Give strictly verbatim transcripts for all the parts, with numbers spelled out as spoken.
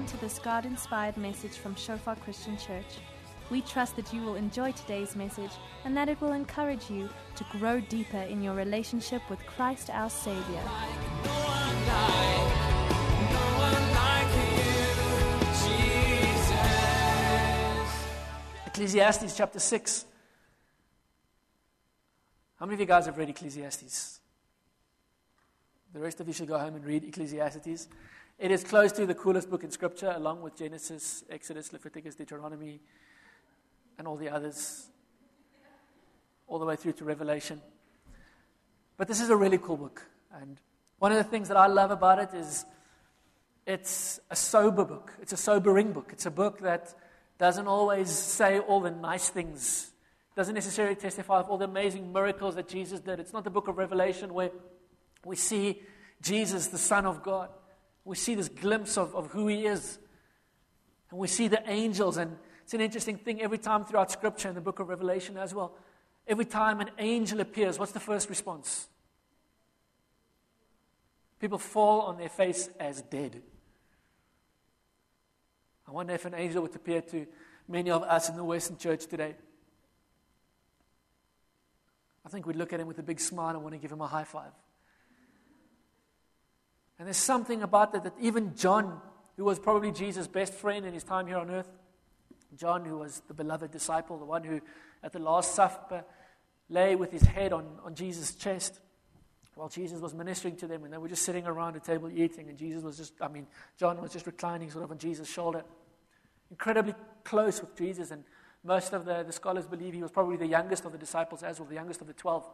welcome to this God-inspired message from Shofar Christian Church. We trust that you will enjoy today's message and that it will encourage you to grow deeper in your relationship with Christ our Savior. Ecclesiastes chapter six. How many of you guys have read Ecclesiastes? The rest of you should go home and read Ecclesiastes. It is close to the coolest book in Scripture, along with Genesis, Exodus, Leviticus, Deuteronomy, and all the others, all the way through to Revelation. But this is a really cool book. And one of the things that I love about it is it's a sober book. It's a sobering book. It's a book that doesn't always say all the nice things, doesn't necessarily testify of all the amazing miracles that Jesus did. It's not the book of Revelation where we see Jesus, the Son of God. We see this glimpse of, of who He is. And we see the angels. And it's an interesting thing every time throughout Scripture, in the book of Revelation as well. Every time an angel appears, what's the first response? People fall on their face as dead. I wonder if an angel would appear to many of us in the Western church today. I think we'd look at him with a big smile and want to give him a high five. And there's something about that that even John, who was probably Jesus' best friend in his time here on earth, John, who was the beloved disciple, the one who at the Last Supper lay with his head on, on Jesus' chest while Jesus was ministering to them, and they were just sitting around a table eating, and Jesus was just, I mean, John was just reclining sort of on Jesus' shoulder. Incredibly close with Jesus, and most of the, the scholars believe he was probably the youngest of the disciples as well, the youngest of the twelve.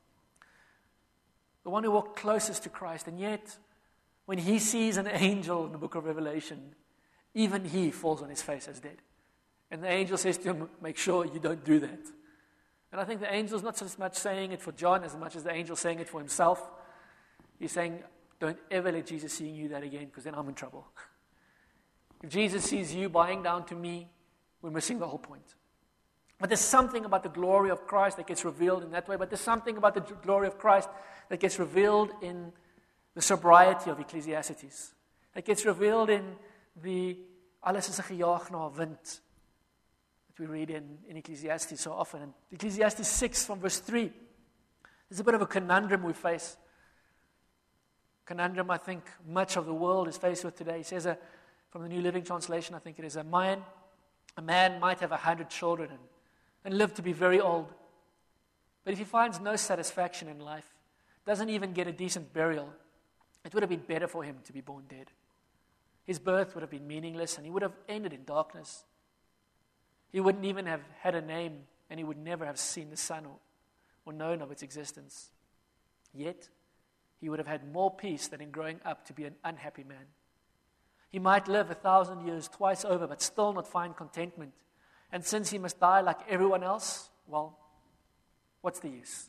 The one who walked closest to Christ, and yet when he sees an angel in the book of Revelation, even he falls on his face as dead. And the angel says to him, make sure you don't do that. And I think the angel's not so much saying it for John as much as the angel saying it for himself. He's saying, don't ever let Jesus see you that again, because then I'm in trouble. If Jesus sees you bowing down to me, we're missing the whole point. But there's something about the glory of Christ that gets revealed in that way. But there's something about the glory of Christ that gets revealed in the sobriety of Ecclesiastes. It gets revealed in the alles is 'n gejaag na wind that we read in, in Ecclesiastes so often. And Ecclesiastes six from verse three. There's a bit of a conundrum we face. Conundrum I think much of the world is faced with today. He says, a, from the New Living Translation, I think it is, a man, a man might have a hundred children and, and live to be very old. But if he finds no satisfaction in life, doesn't even get a decent burial, it would have been better for him to be born dead. His birth would have been meaningless, and he would have ended in darkness. He wouldn't even have had a name, and he would never have seen the sun or, or known of its existence. Yet, he would have had more peace than in growing up to be an unhappy man. He might live a thousand years twice over, but still not find contentment. And since he must die like everyone else, well, what's the use?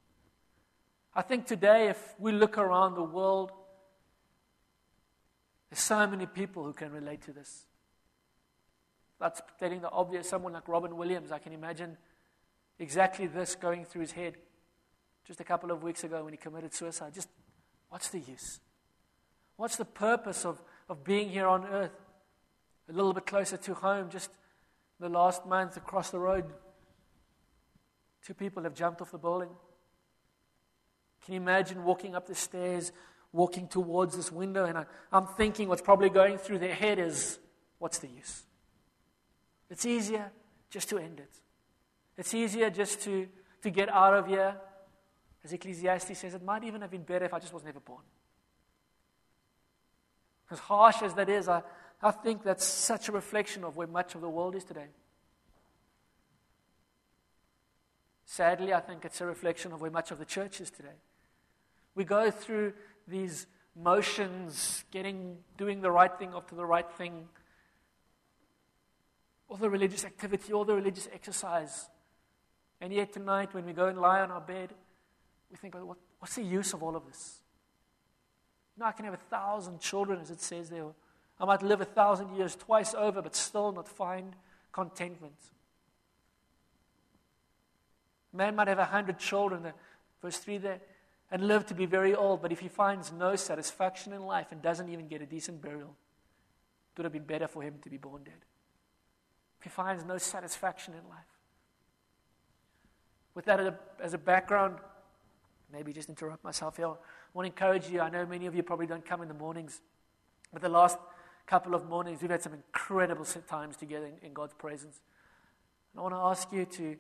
I think today, if we look around the world, there's so many people who can relate to this. That's stating the obvious. Someone like Robin Williams, I can imagine exactly this going through his head just a couple of weeks ago when he committed suicide. Just, what's the use? What's the purpose of, of being here on earth? A little bit closer to home, just the last month across the road, two people have jumped off the building. Can you imagine walking up the stairs, walking towards this window, and I, I'm thinking what's probably going through their head is, what's the use? It's easier just to end it. It's easier just to, to get out of here. As Ecclesiastes says, it might even have been better if I just was never born. As harsh as that is, I, I think that's such a reflection of where much of the world is today. Sadly, I think it's a reflection of where much of the church is today. We go through these motions, getting, doing the right thing after the right thing, all the religious activity, all the religious exercise. And yet tonight, when we go and lie on our bed, we think, well, what, what's the use of all of this? No, I can have a thousand children, as it says there. I might live a thousand years twice over, but still not find contentment. Man might have a hundred children, verse three there, and live to be very old, but if he finds no satisfaction in life and doesn't even get a decent burial, it would have been better for him to be born dead. If he finds no satisfaction in life. With that as a, as a background, maybe just interrupt myself here. I want to encourage you. I know many of you probably don't come in the mornings, but the last couple of mornings, we've had some incredible times together in, in God's presence. And I want to ask you to,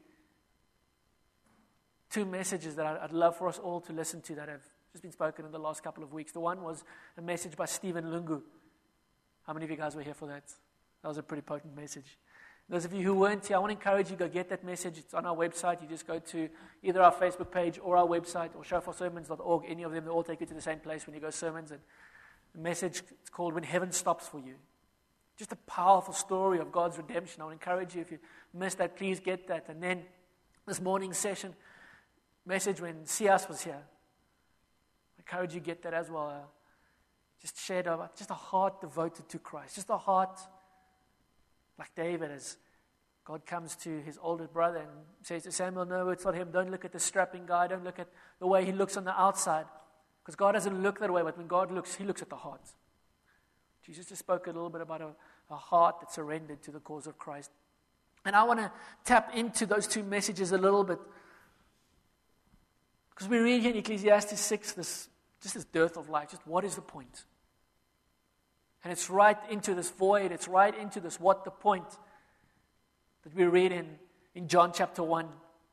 two messages that I'd love for us all to listen to that have just been spoken in the last couple of weeks. The one was a message by Stephen Lungu. How many of you guys were here for that? That was a pretty potent message. Those of you who weren't here, I want to encourage you to go get that message. It's on our website. You just go to either our Facebook page or our website or shofar sermons dot org. Any of them, they all take you to the same place when you go sermons. And the message is called When Heaven Stops For You. Just a powerful story of God's redemption. I want to encourage you, if you missed that, please get that. And then this morning's session, message when Sias was here. I encourage you to get that as well. Uh, just shared about just a heart devoted to Christ. Just a heart like David, as God comes to his older brother and says to Samuel, no, it's not him. Don't look at the strapping guy. Don't look at the way he looks on the outside. Because God doesn't look that way, but when God looks, he looks at the heart. Jesus just spoke a little bit about a, a heart that surrendered to the cause of Christ. And I want to tap into those two messages a little bit. Because we read here in Ecclesiastes six, this, just this dearth of life. Just what is the point? And it's right into this void. It's right into this what the point that we read in, in John chapter one.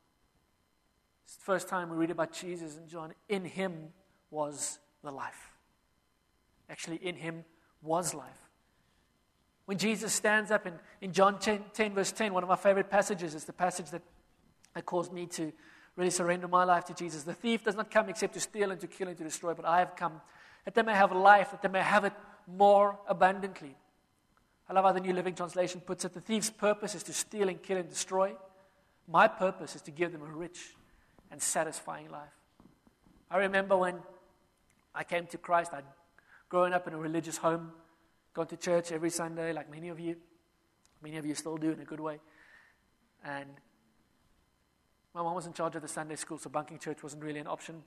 It's the first time we read about Jesus in John. In him was the life. Actually, in him was life. When Jesus stands up in, in John ten, ten, verse ten, one of my favorite passages is the passage that, that caused me to really surrender my life to Jesus. The thief does not come except to steal and to kill and to destroy, but I have come that they may have life, that they may have it more abundantly. I love how the New Living Translation puts it. The thief's purpose is to steal and kill and destroy. My purpose is to give them a rich and satisfying life. I remember when I came to Christ, I'd grown up in a religious home, gone to church every Sunday like many of you. Many of you still do in a good way. And my mom was in charge of the Sunday school, so bunking church wasn't really an option.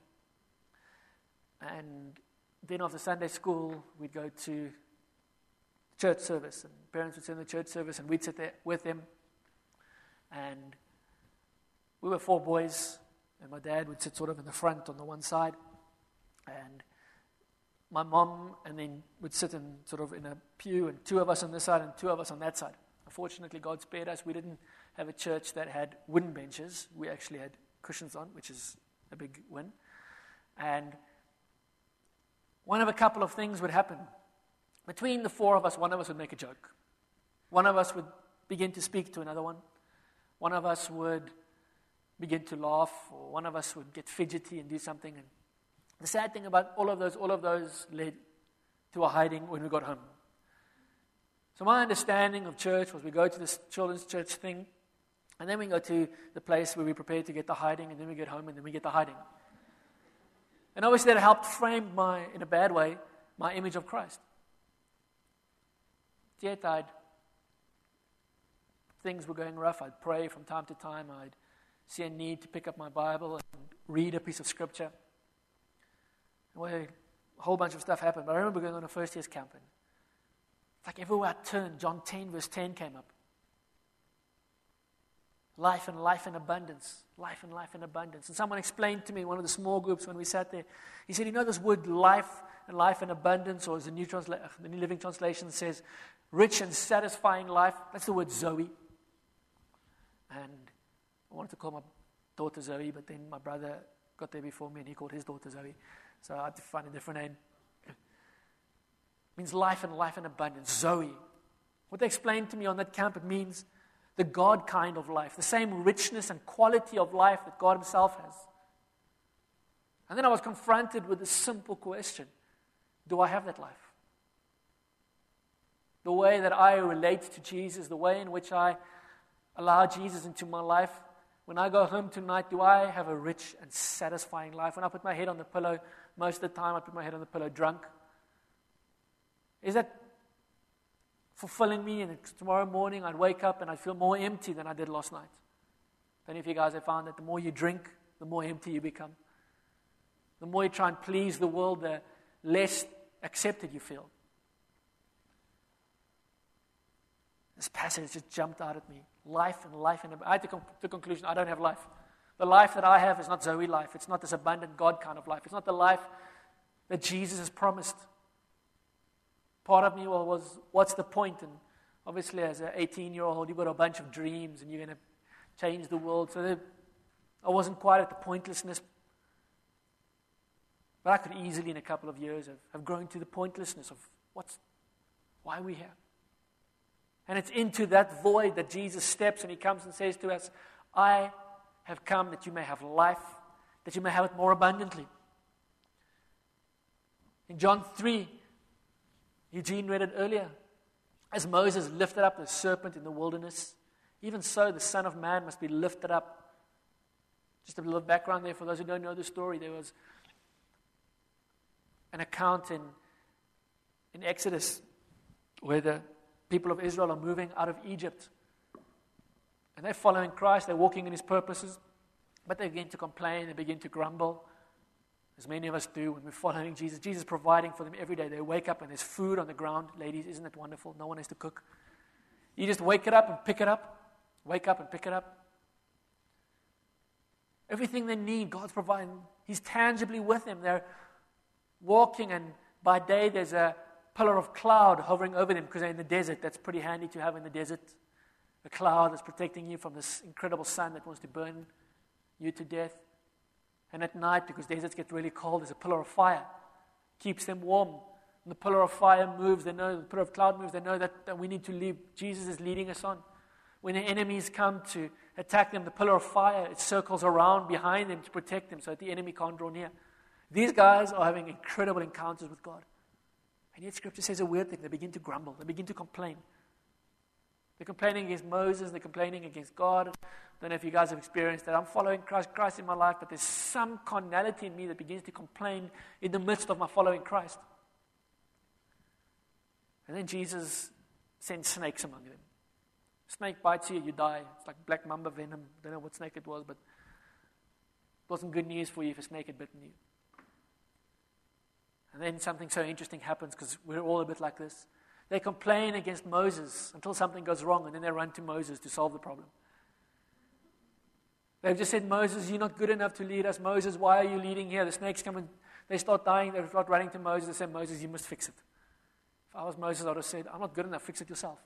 And then after Sunday school, we'd go to church service, and parents would send the church service, and we'd sit there with them. And we were four boys, and my dad would sit sort of in the front on the one side, and my mom and then would sit in sort of in a pew, and two of us on this side and two of us on that side. Unfortunately, God spared us. We didn't have a church that had wooden benches. We actually had cushions on, which is a big win. And one of a couple of things would happen. Between the four of us, one of us would make a joke. One of us would begin to speak to another one. One of us would begin to laugh, or one of us would get fidgety and do something. And the sad thing about all of those, all of those led to a hiding when we got home. So my understanding of church was we go to this children's church thing, and then we go to the place where we prepare to get the hiding, and then we get home, and then we get the hiding. And obviously that helped frame my, in a bad way, my image of Christ. Yet I'd, things were going rough. I'd pray from time to time. I'd see a need to pick up my Bible and read a piece of scripture. And well, a whole bunch of stuff happened. But I remember going on a first year's camp, and it's like everywhere I turned, John ten verse ten came up. Life and life in abundance. Life and life in abundance. And someone explained to me, one of the small groups when we sat there, he said, you know this word life and life in abundance, or as the New, Transla- the New Living Translation says, rich and satisfying life. That's the word Zoe. And I wanted to call my daughter Zoe, but then my brother got there before me and he called his daughter Zoe. So I had to find a different name. It means life and life in abundance. Zoe. What they explained to me on that camp, it means the God kind of life, the same richness and quality of life that God himself has. And then I was confronted with this simple question. Do I have that life? The way that I relate to Jesus, the way in which I allow Jesus into my life. When I go home tonight, do I have a rich and satisfying life? When I put my head on the pillow, most of the time I put my head on the pillow drunk. Is that fulfilling me? And tomorrow morning I'd wake up and I'd feel more empty than I did last night. Any of you guys have found that the more you drink, the more empty you become. The more you try and please the world, the less accepted you feel. This passage just jumped out at me. Life and life. And I had to come to the conclusion, I don't have life. The life that I have is not Zoe life. It's not this abundant God kind of life. It's not the life that Jesus has promised. Part of me well, was, what's the point? And obviously as an eighteen-year-old, you've got a bunch of dreams and you're going to change the world. So there, I wasn't quite at the pointlessness. But I could easily in a couple of years have, have grown to the pointlessness of what's, why are we here? And it's into that void that Jesus steps and he comes and says to us, I have come that you may have life, that you may have it more abundantly. In John three, Eugene read it earlier, as Moses lifted up the serpent in the wilderness, even so the Son of Man must be lifted up. Just a little background there for those who don't know the story. There was an account in, in Exodus where the people of Israel are moving out of Egypt. And they're following Christ, they're walking in his purposes, but they begin to complain, they begin to grumble, as many of us do when we're following Jesus. Jesus is providing for them every day. They wake up and there's food on the ground. Ladies, isn't it wonderful? No one has to cook. You just wake it up and pick it up. Wake up and pick it up. Everything they need, God's providing. He's tangibly with them. They're walking, and by day there's a pillar of cloud hovering over them because they're in the desert. That's pretty handy to have in the desert. A cloud that's protecting you from this incredible sun that wants to burn you to death. And at night, because deserts get really cold, there's a pillar of fire. Keeps them warm. When the pillar of fire moves, they know, the pillar of cloud moves, they know that, that we need to leave. Jesus is leading us on. When the enemies come to attack them, the pillar of fire, it circles around behind them to protect them so that the enemy can't draw near. These guys are having incredible encounters with God. And yet Scripture says a weird thing. They begin to grumble. They begin to complain. They're complaining against Moses. They're complaining against God. I don't know if you guys have experienced that. I'm following Christ, Christ in my life, but there's some carnality in me that begins to complain in the midst of my following Christ. And then Jesus sends snakes among them. Snake bites you, you die. It's like black mamba venom. I don't know what snake it was, but it wasn't good news for you if a snake had bitten you. And then something so interesting happens because we're all a bit like this. They complain against Moses until something goes wrong, and then they run to Moses to solve the problem. They've just said, Moses, you're not good enough to lead us. Moses, why are you leading here? The snakes come and they start dying. They start running to Moses. They say, Moses, you must fix it. If I was Moses, I would have said, I'm not good enough. Fix it yourself.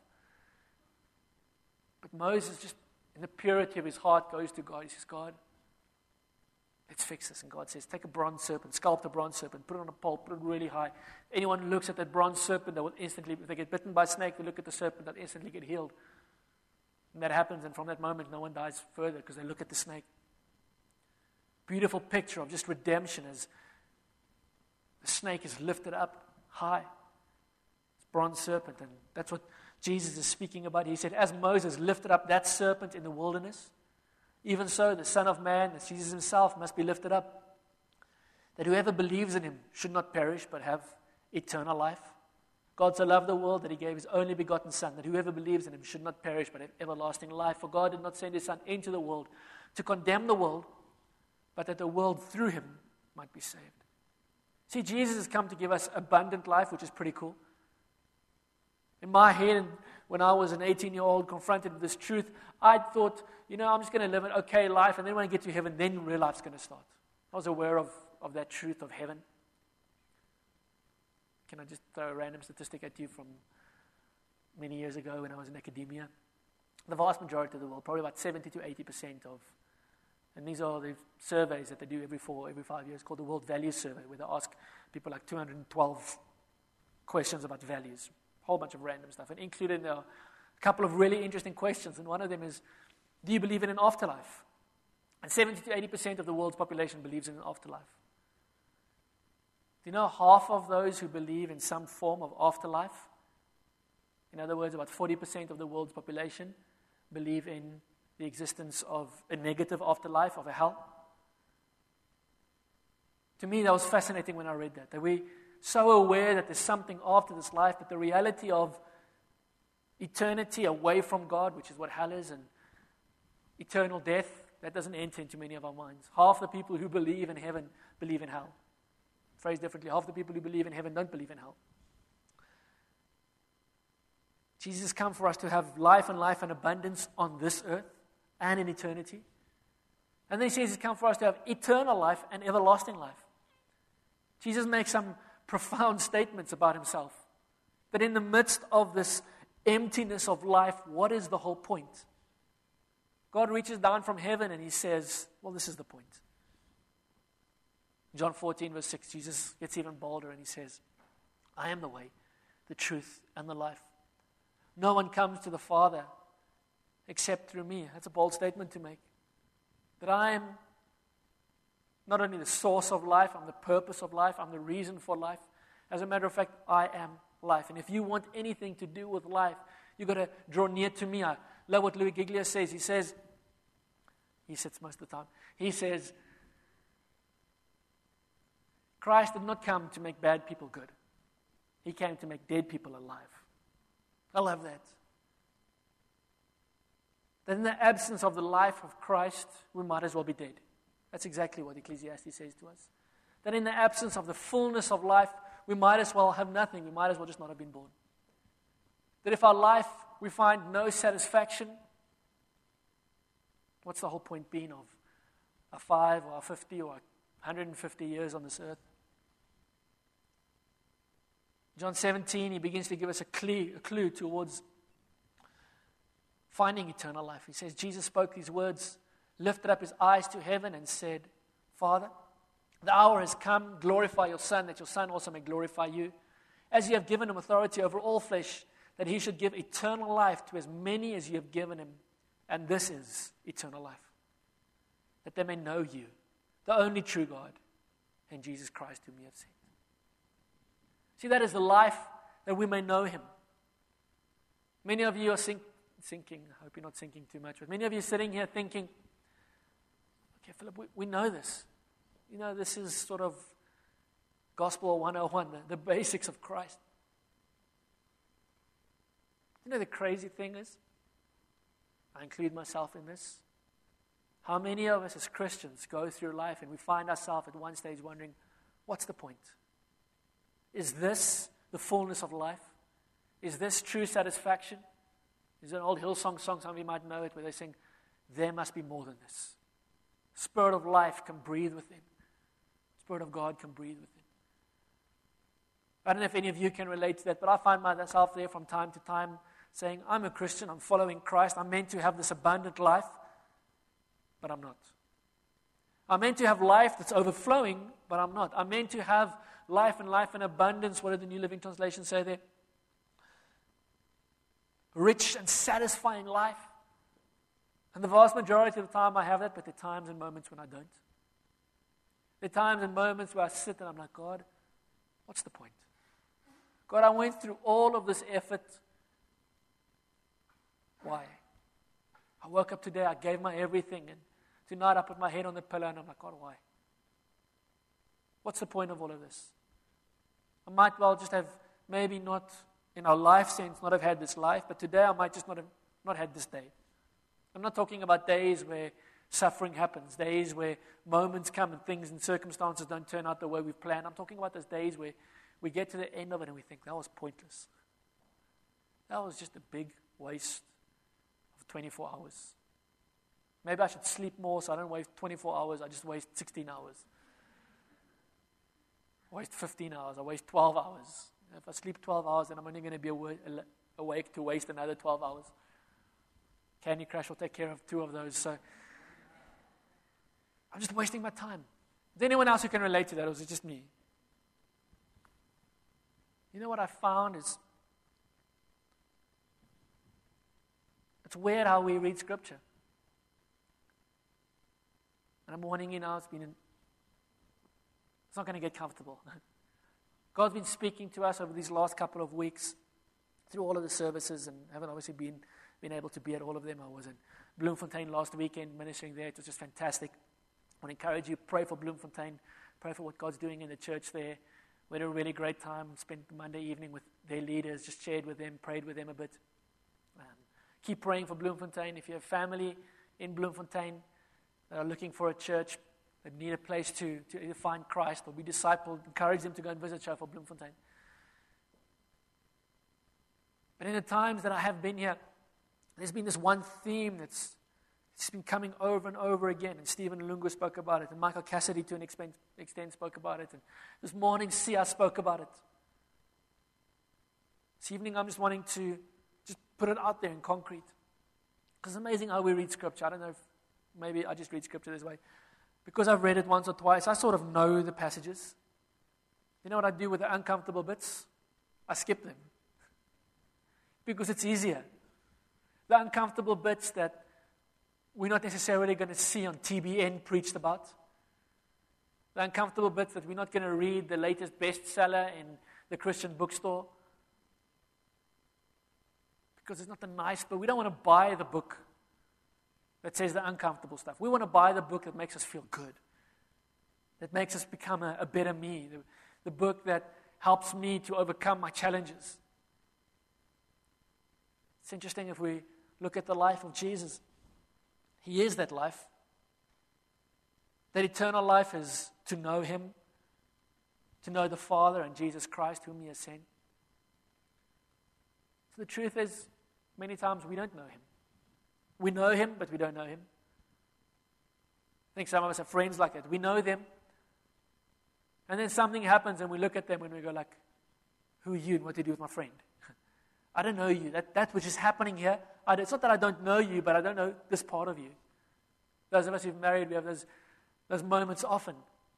But Moses, just in the purity of his heart, goes to God. He says, God, let's fix this. And God says, take a bronze serpent, sculpt a bronze serpent, put it on a pole, put it really high. Anyone who looks at that bronze serpent, they will instantly, if they get bitten by a snake, they look at the serpent, they'll instantly get healed. And that happens, and from that moment, no one dies further because they look at the snake. Beautiful picture of just redemption as the snake is lifted up high. It's bronze serpent, and that's what Jesus is speaking about. He said, as Moses lifted up that serpent in the wilderness, even so the Son of Man, that Jesus himself, must be lifted up, that whoever believes in him should not perish but have eternal life. God so loved the world that he gave his only begotten Son, that whoever believes in him should not perish but have everlasting life. For God did not send his Son into the world to condemn the world, but that the world through him might be saved. See, Jesus has come to give us abundant life, which is pretty cool. In my head, when I was an eighteen-year-old confronted with this truth, I thought, you know, I'm just going to live an okay life, and then when I get to heaven, then real life's going to start. I was aware of, of that truth of heaven. Can I just throw a random statistic at you from many years ago when I was in academia? The vast majority of the world, probably about seventy to eighty percent of, and these are the surveys that they do every four, every five years, called the World Values Survey, where they ask people like two hundred twelve questions about values, a whole bunch of random stuff, and included in there a couple of really interesting questions, and one of them is, do you believe in an afterlife? And seventy to eighty percent of the world's population believes in an afterlife. Do you know half of those who believe in some form of afterlife, in other words, about forty percent of the world's population, believe in the existence of a negative afterlife, of a hell? To me, that was fascinating when I read that, that we're so aware that there's something after this life, but the reality of eternity away from God, which is what hell is, and eternal death, that doesn't enter into many of our minds. Half the people who believe in heaven believe in hell. Phrased differently, half the people who believe in heaven don't believe in hell. Jesus has come for us to have life and life and abundance on this earth and in eternity. And then he says he's come for us to have eternal life and everlasting life. Jesus makes some profound statements about himself. That in the midst of this emptiness of life, what is the whole point? God reaches down from heaven and he says, well, this is the point. John fourteen, verse six, Jesus gets even bolder and he says, I am the way, the truth, and the life. No one comes to the Father except through me. That's a bold statement to make. That I am not only the source of life, I'm the purpose of life, I'm the reason for life. As a matter of fact, I am life. And if you want anything to do with life, you've got to draw near to me. I love what Louis Giglia says. He says, he sits most of the time, he says, Christ did not come to make bad people good. He came to make dead people alive. I love that. That in the absence of the life of Christ, we might as well be dead. That's exactly what Ecclesiastes says to us. That in the absence of the fullness of life, we might as well have nothing. We might as well just not have been born. That if our life, we find no satisfaction, what's the whole point being of a five or a fifty or one hundred fifty years on this earth? John seventeen, he begins to give us a clue, a clue towards finding eternal life. He says, Jesus spoke these words, lifted up his eyes to heaven and said, Father, the hour has come, glorify your Son, that your Son also may glorify you. As you have given him authority over all flesh, that he should give eternal life to as many as you have given him. And this is eternal life, that they may know you, the only true God, and Jesus Christ whom you have sent. See, that is the life that we may know him. Many of you are think, thinking, I hope you're not thinking too much, but many of you are sitting here thinking, okay, Philip, we, we know this. You know, this is sort of Gospel one oh one, the, the basics of Christ. You know, the crazy thing is, I include myself in this, how many of us as Christians go through life and we find ourselves at one stage wondering, what's the point? Is this the fullness of life? Is this true satisfaction? There's an old Hillsong song, some of you might know it, where they sing, there must be more than this. Spirit of life can breathe within. Spirit of God can breathe within. I don't know if any of you can relate to that, but I find myself there from time to time saying, I'm a Christian, I'm following Christ, I'm meant to have this abundant life, but I'm not. I'm meant to have life that's overflowing, but I'm not. I'm meant to have life and life in abundance. What did the New Living Translation say there? Rich and satisfying life. And the vast majority of the time I have that, but there are times and moments when I don't. There are times and moments where I sit and I'm like, God, what's the point? God, I went through all of this effort. Why? I woke up today, I gave my everything, and tonight I put my head on the pillow and I'm like, God, why? What's the point of all of this? I might well just have maybe not, in our life sense, not have had this life, but today I might just not have not had this day. I'm not talking about days where suffering happens, days where moments come and things and circumstances don't turn out the way we've planned. I'm talking about those days where we get to the end of it and we think, that was pointless. That was just a big waste of twenty-four hours. Maybe I should sleep more so I don't waste twenty-four hours, I just waste sixteen hours. I waste fifteen hours, I waste twelve hours. If I sleep twelve hours, then I'm only going to be awake to waste another twelve hours. Candy Crush will take care of two of those. So I'm just wasting my time. Is there anyone else who can relate to that, or is it just me? You know what I found is, it's weird how we read Scripture. And I'm warning you now, it's been, in, it's not going to get comfortable. God's been speaking to us over these last couple of weeks through all of the services, and haven't obviously been, been able to be at all of them. I was in Bloemfontein last weekend ministering there. It was just fantastic. I want to encourage you, pray for Bloemfontein, pray for what God's doing in the church there. We had a really great time, spent Monday evening with their leaders, just shared with them, prayed with them a bit. Um, keep praying for Bloemfontein. If you have family in Bloemfontein that are looking for a church, that need a place to, to either find Christ or be discipled, encourage them to go and visit Shofar Bloemfontein. But in the times that I have been here, there's been this one theme that's it's been coming over and over again. And Stephen Lungu spoke about it. And Michael Cassidy, to an extent, extent spoke about it. And this morning, Sia spoke about it. This evening, I'm just wanting to just put it out there in concrete. Because it's amazing how we read Scripture. I don't know if maybe I just read Scripture this way. Because I've read it once or twice, I sort of know the passages. You know what I do with the uncomfortable bits? I skip them. Because it's easier. The uncomfortable bits that we're not necessarily going to see on T B N preached about. The uncomfortable bits that we're not going to read the latest bestseller in the Christian bookstore. Because it's not the nice book. We don't want to buy the book that says the uncomfortable stuff. We want to buy the book that makes us feel good. That makes us become a, a better me. The, the book that helps me to overcome my challenges. It's interesting if we look at the life of Jesus. He is that life. That eternal life is to know Him, to know the Father and Jesus Christ whom He has sent. So the truth is, many times we don't know Him. We know Him, but we don't know Him. I think some of us have friends like that. We know them, and then something happens and we look at them and we go like, who are you and what do you do with my friend? I don't know you. That, that which is happening here, I, it's not that I don't know you, but I don't know this part of you. Those of us who've married, we have those, those moments often.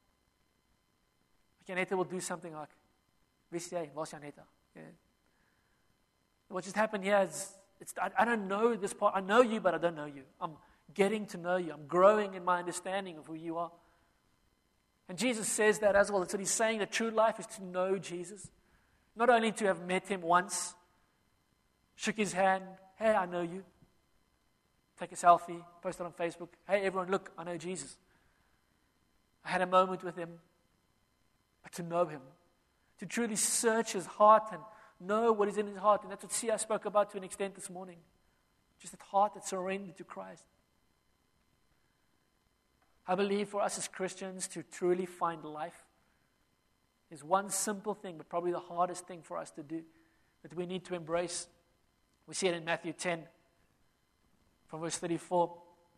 Like Janetta will do something like, Wist jy, was Janetta? Yeah. What just happened here is, it's, I, I don't know this part. I know you, but I don't know you. I'm getting to know you. I'm growing in my understanding of who you are. And Jesus says that as well. That's what He's saying. The true life is to know Jesus. Not only to have met Him once, shook His hand, hey, I know you. Take a selfie, post it on Facebook. Hey, everyone, look, I know Jesus. I had a moment with Him. But to know Him, to truly search His heart and know what is in His heart. And that's what Sia spoke about to an extent this morning. Just that heart that's surrendered to Christ. I believe for us as Christians to truly find life is one simple thing, but probably the hardest thing for us to do, that we need to embrace. We see it in Matthew ten, from verse thirty-four,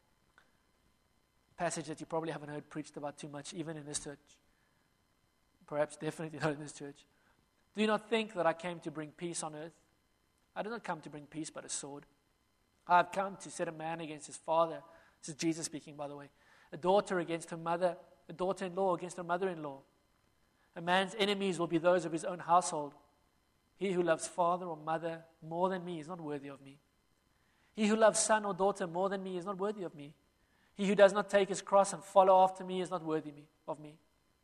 a passage that you probably haven't heard preached about too much, even in this church. Perhaps definitely not in this church. Do you not think that I came to bring peace on earth? I did not come to bring peace, but a sword. I have come to set a man against his father. This is Jesus speaking, by the way. A daughter against her mother, a daughter-in-law against her mother-in-law. A man's enemies will be those of his own household. He who loves father or mother more than me is not worthy of me. He who loves son or daughter more than me is not worthy of me. He who does not take his cross and follow after me is not worthy me, of me.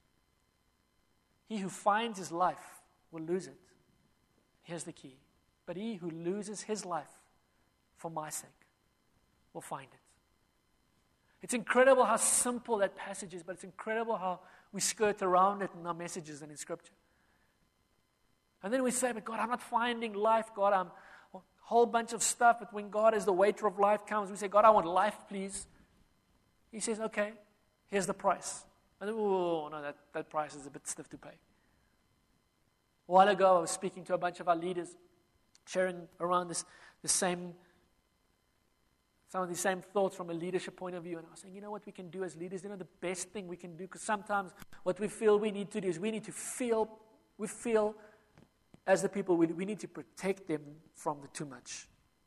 He who finds his life will lose it. Here's the key. But he who loses his life for my sake will find it. It's incredible how simple that passage is, but it's incredible how we skirt around it in our messages and in Scripture. And then we say, but God, I'm not finding life. God, I'm a whole bunch of stuff. But when God as the waiter of life comes, we say, God, I want life, please. He says, okay, here's the price. And then, oh, no, that, that price is a bit stiff to pay. A while ago, I was speaking to a bunch of our leaders, sharing around this the same, some of the same thoughts from a leadership point of view. And I was saying, you know what we can do as leaders? You know the best thing we can do? Because sometimes what we feel we need to do is we need to feel, we feel as the people, we, we need to protect them from the too much.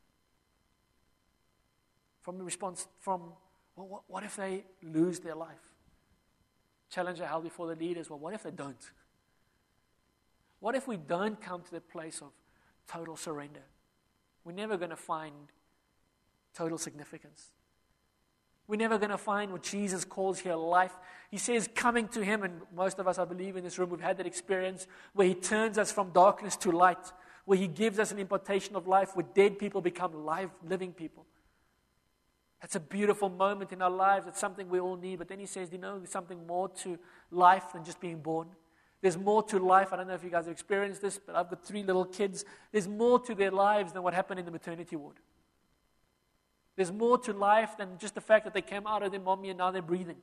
From the response, from, well, what, what if they lose their life? Challenge I held before the leaders, well, what if they don't? What if we don't come to the place of total surrender? We're never going to find total significance. We're never going to find what Jesus calls here life. He says coming to Him, and most of us, I believe, in this room, we've had that experience where He turns us from darkness to light, where He gives us an impartation of life, where dead people become live, living people. That's a beautiful moment in our lives. It's something we all need. But then He says, you know, there's something more to life than just being born. There's more to life. I don't know if you guys have experienced this, but I've got three little kids. There's more to their lives than what happened in the maternity ward. There's more to life than just the fact that they came out of their mommy and now they're breathing.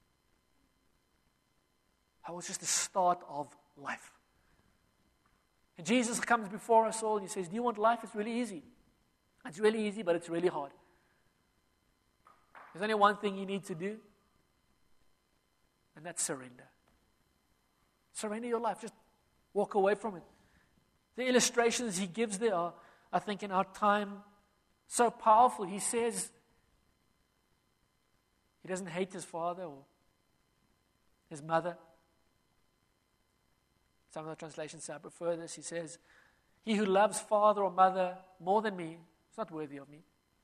That was just the start of life. And Jesus comes before us all and he says, do you want life? It's really easy. It's really easy, but it's really hard. There's only one thing you need to do, and that's surrender. Surrender your life. Just walk away from it. The illustrations he gives there are, I think, in our time, so powerful. He says he doesn't hate his father or his mother. Some of the translations say, I prefer this. He says, he who loves father or mother more than me is not worthy of me.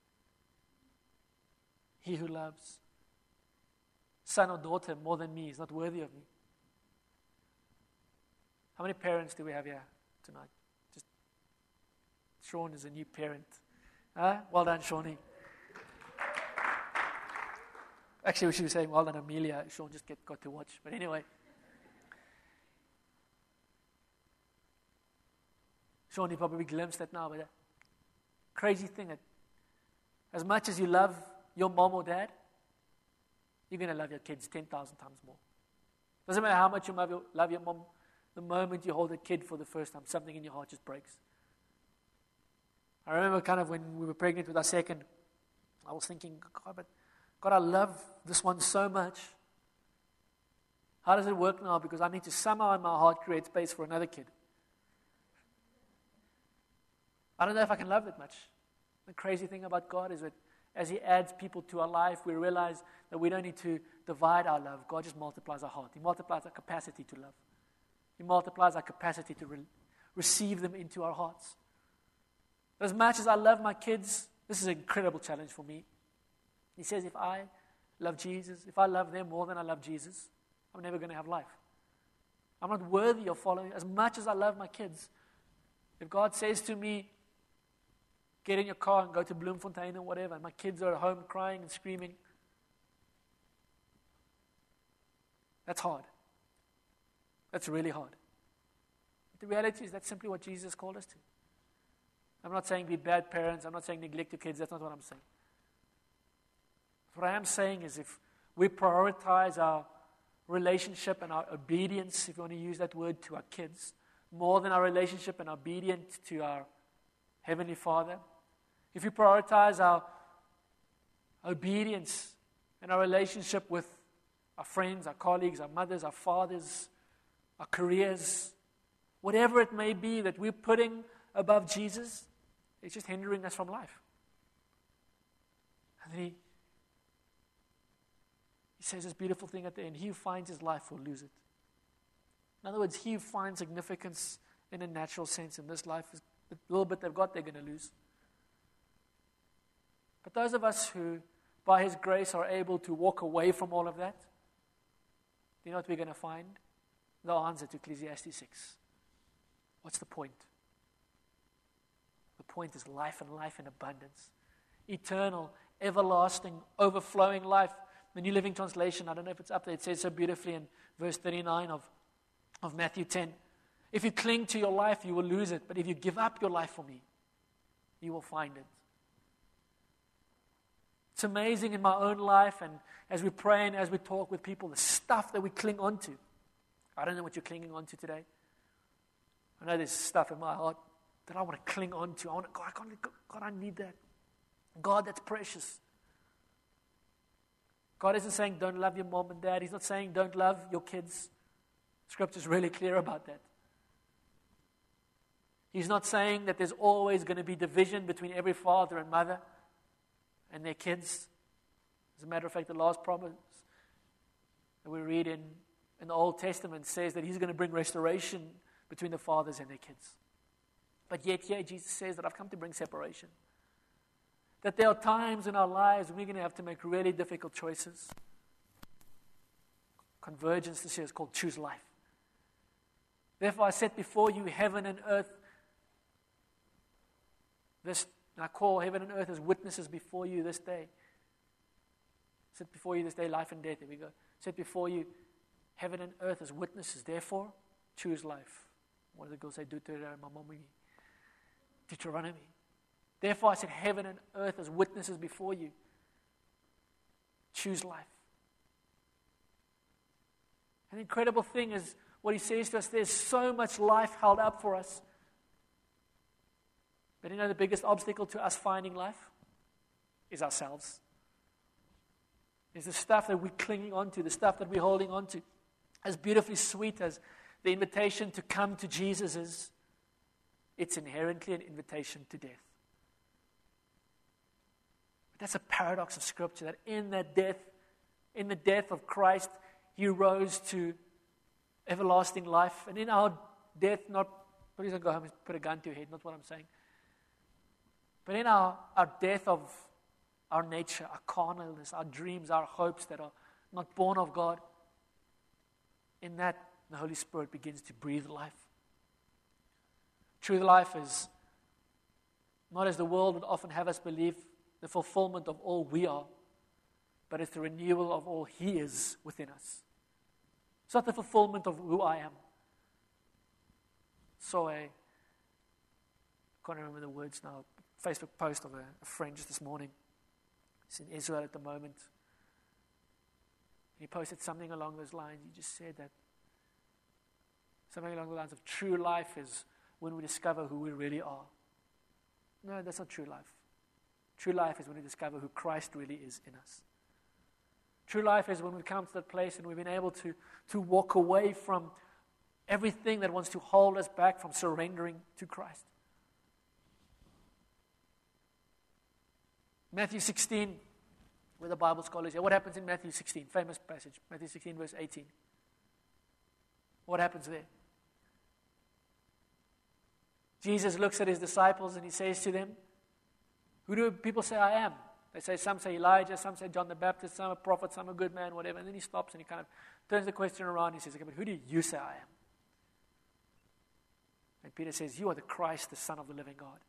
He who loves son or daughter more than me is not worthy of me. How many parents do we have here tonight? Just Sean is a new parent. Huh? Well done, Shawnee. Actually, we should be saying well done, Amelia. Sean just get, got to watch. But anyway. Sean, you probably glimpsed that now, but a crazy thing that as much as you love your mom or dad, you're going to love your kids ten thousand times more. Doesn't matter how much you love your, love your mom, the moment you hold a kid for the first time, something in your heart just breaks. I remember kind of when we were pregnant with our second, I was thinking, God, but God, I love this one so much. How does it work now? Because I need to somehow in my heart create space for another kid. I don't know if I can love that much. The crazy thing about God is that as He adds people to our life, we realize that we don't need to divide our love. God just multiplies our heart. He multiplies our capacity to love. He multiplies our capacity to re- receive them into our hearts. As much as I love my kids, this is an incredible challenge for me. He says, if I love Jesus, if I love them more than I love Jesus, I'm never going to have life. I'm not worthy of following. As much as I love my kids, if God says to me, get in your car and go to Bloemfontein or whatever, and my kids are at home crying and screaming, that's hard. That's really hard. But the reality is that's simply what Jesus called us to. I'm not saying be bad parents. I'm not saying neglect your kids. That's not what I'm saying. What I am saying is if we prioritize our relationship and our obedience, if you want to use that word, to our kids, more than our relationship and obedience to our Heavenly Father, if we prioritize our obedience and our relationship with our friends, our colleagues, our mothers, our fathers, our careers, whatever it may be that we're putting above Jesus, it's just hindering us from life. And then he, he says this beautiful thing at the end, he who finds his life will lose it. In other words, he who finds significance in a natural sense in this life, is the little bit they've got, they're going to lose. But those of us who, by His grace, are able to walk away from all of that, do you know what we're going to find? The answer to Ecclesiastes six. What's the point? The point is life and life in abundance. Eternal, everlasting, overflowing life. The New Living Translation, I don't know if it's up there, it says so beautifully in verse thirty-nine of, of Matthew ten. If you cling to your life, you will lose it. But if you give up your life for me, you will find it. It's amazing in my own life, and as we pray and as we talk with people, the stuff that we cling on to. I don't know what you're clinging on to today. I know there's stuff in my heart that I want to cling on to. I want to, God, I can't, God, I need that. God, that's precious. God isn't saying don't love your mom and dad. He's not saying don't love your kids. Scripture's really clear about that. He's not saying that there's always going to be division between every father and mother and their kids. As a matter of fact, the last promise that we read in, in the Old Testament says that He's going to bring restoration between the fathers and their kids. But yet here Jesus says that I've come to bring separation. That there are times in our lives when we're going to have to make really difficult choices. Convergence this year is called choose life. Therefore I set before you heaven and earth. This, and I call heaven and earth as witnesses before you this day. Set before you this day life and death. There we go. Set before you heaven and earth as witnesses. Therefore, choose life. One of the girls say Deuteronomy. Deuteronomy. Therefore, I said heaven and earth as witnesses before you. Choose life. An incredible thing is what He says to us. There's so much life held up for us. But you know, the biggest obstacle to us finding life is ourselves. It's the stuff that we're clinging on to, the stuff that we're holding on to. As beautifully sweet as the invitation to come to Jesus is, it's inherently an invitation to death. But that's a paradox of Scripture, that in that death, in the death of Christ, He rose to everlasting life. And in our death, not, please don't go home and put a gun to your head, not what I'm saying. But in our, our death of our nature, our carnalness, our dreams, our hopes that are not born of God, in that, the Holy Spirit begins to breathe life. True life is not, as the world would often have us believe, the fulfillment of all we are, but it's the renewal of all He is within us. It's not the fulfillment of who I am. Saw a, I can't remember the words now, Facebook post of a, a friend just this morning. He's in Israel at the moment. He posted something along those lines. He just said that something along the lines of true life is when we discover who we really are. No, that's not true life. True life is when we discover who Christ really is in us. True life is when we come to that place and we've been able to, to walk away from everything that wants to hold us back from surrendering to Christ. Matthew sixteen, where the Bible scholars here. What happens in Matthew sixteen? Famous passage. Matthew sixteen, verse eighteen. What happens there? Jesus looks at His disciples and He says to them, who do people say I am? They say, some say Elijah, some say John the Baptist, some a prophet, some a good man, whatever. And then He stops and He kind of turns the question around. He says, okay, but who do you say I am? And Peter says, you are the Christ, the Son of the living God.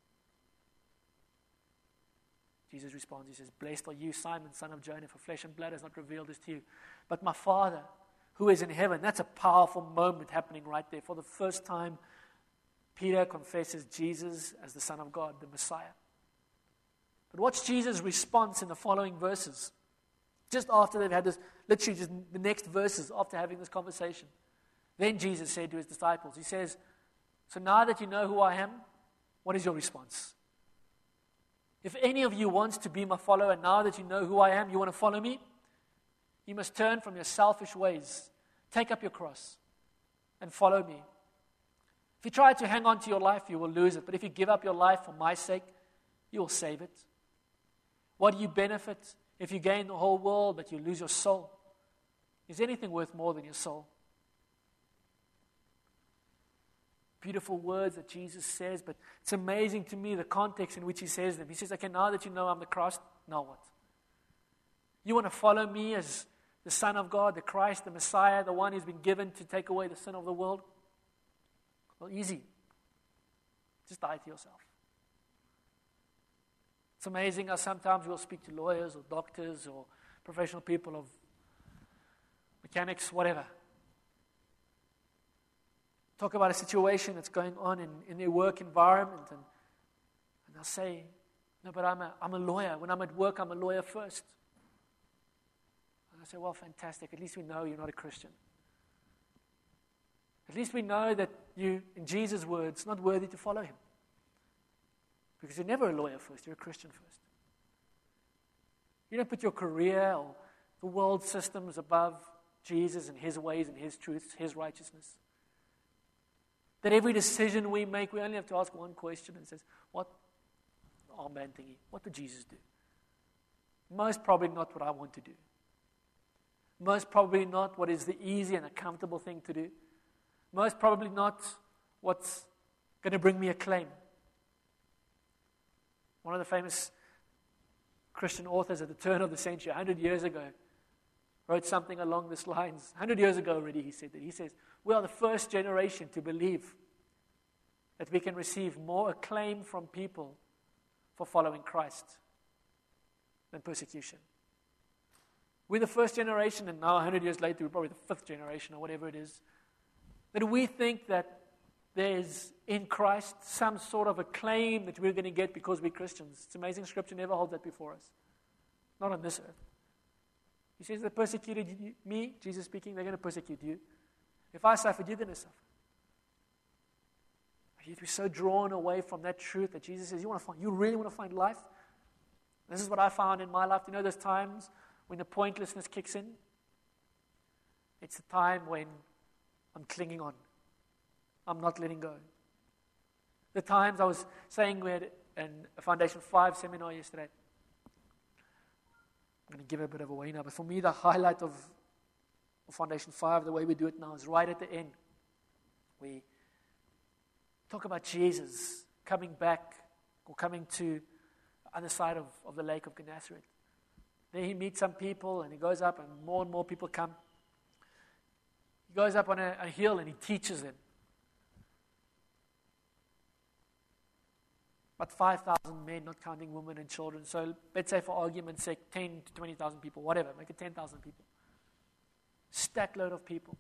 Jesus responds, He says, blessed are you, Simon, son of Jonah, for flesh and blood has not revealed this to you, but my Father who is in heaven. That's a powerful moment happening right there. For the first time, Peter confesses Jesus as the Son of God, the Messiah. But watch Jesus' response in the following verses. Just after they've had this, literally just the next verses after having this conversation. Then Jesus said to His disciples, He says, so now that you know who I am, what is your response? If any of you wants to be my follower, now that you know who I am, you want to follow me, you must turn from your selfish ways, take up your cross, and follow me. If you try to hang on to your life, you will lose it. But if you give up your life for my sake, you will save it. What do you benefit if you gain the whole world, but you lose your soul? Is anything worth more than your soul? Beautiful words that Jesus says, but it's amazing to me the context in which He says them. He says, okay, now that you know I'm the Christ, now what? You want to follow me as the Son of God, the Christ, the Messiah, the one who's been given to take away the sin of the world? Well, easy. Just die to yourself. It's amazing how sometimes we'll speak to lawyers or doctors or professional people of mechanics, whatever. Talk about a situation that's going on in, in their work environment, and, and they'll say, no, but I'm a, I'm a lawyer. When I'm at work, I'm a lawyer first. And I say, well, fantastic. At least we know you're not a Christian. At least we know that you, in Jesus' words, not worthy to follow Him. Because you're never a lawyer first, you're a Christian first. You don't put your career or the world systems above Jesus and His ways and His truths, His righteousness. That every decision we make, we only have to ask one question, and it says, what, armband thingy, what would Jesus do? Most probably not what I want to do. Most probably not what is the easy and a comfortable thing to do. Most probably not what's going to bring me acclaim. One of the famous Christian authors at the turn of the century, one hundred years ago, wrote something along these lines. one hundred years ago already he said that. He says, we are the first generation to believe that we can receive more acclaim from people for following Christ than persecution. We're the first generation, and now one hundred years later, we're probably the fifth generation or whatever it is, that we think that there's in Christ some sort of a claim that we're going to get because we're Christians. It's amazing Scripture never holds that before us. Not on this earth. He says they persecuted me, Jesus speaking, they're going to persecute you. If I suffered, you're going to suffer. Yet we're so drawn away from that truth that Jesus says, you want to find, you really want to find life? This is what I found in my life. You know those times when the pointlessness kicks in? It's the time when I'm clinging on. I'm not letting go. The times I was saying we had in a Foundation five seminar yesterday. I'm going to give a bit of away now, but for me the highlight of, of Foundation five, the way we do it now, is right at the end. We talk about Jesus coming back or coming to the other side of, of the lake of Gennesaret. Then he meets some people and he goes up and more and more people come. He goes up on a, a hill and he teaches them. About five thousand men, not counting women and children. So let's say for argument's sake, ten to twenty thousand people, whatever. Make it ten thousand people. Stack load of people.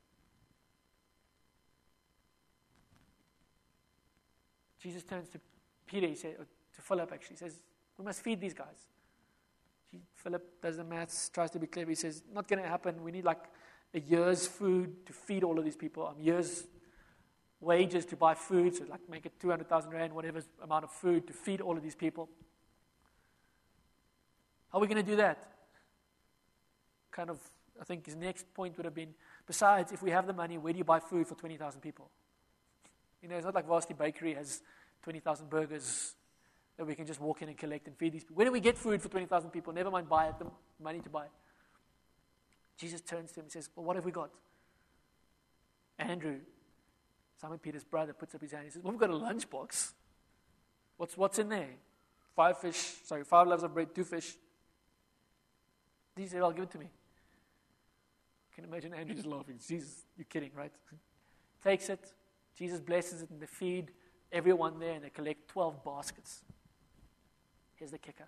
Jesus turns to Peter, he said, or to Philip actually, he says, we must feed these guys. Philip does the maths, tries to be clever. He says, not going to happen. We need like a year's food to feed all of these people. Um, year's wages to buy food, so like make it two hundred thousand rand, whatever amount of food to feed all of these people. How are we going to do that? Kind of, I think his next point would have been, besides, if we have the money, where do you buy food for twenty thousand people? You know, it's not like Varsity Bakery has twenty thousand burgers that we can just walk in and collect and feed these people. Where do we get food for twenty thousand people? Never mind buy it, the money to buy it. Jesus turns to him and says, well, what have we got? Andrew, Simon Peter's brother, puts up his hand and says, well, we've got a lunchbox. What's, what's in there? Five fish, sorry, five loaves of bread, two fish. He said, I'll give it to me. I can imagine Andrew just laughing. Jesus, you're kidding, right? Takes it. Jesus blesses it and they feed everyone there and they collect twelve baskets. Here's the kicker.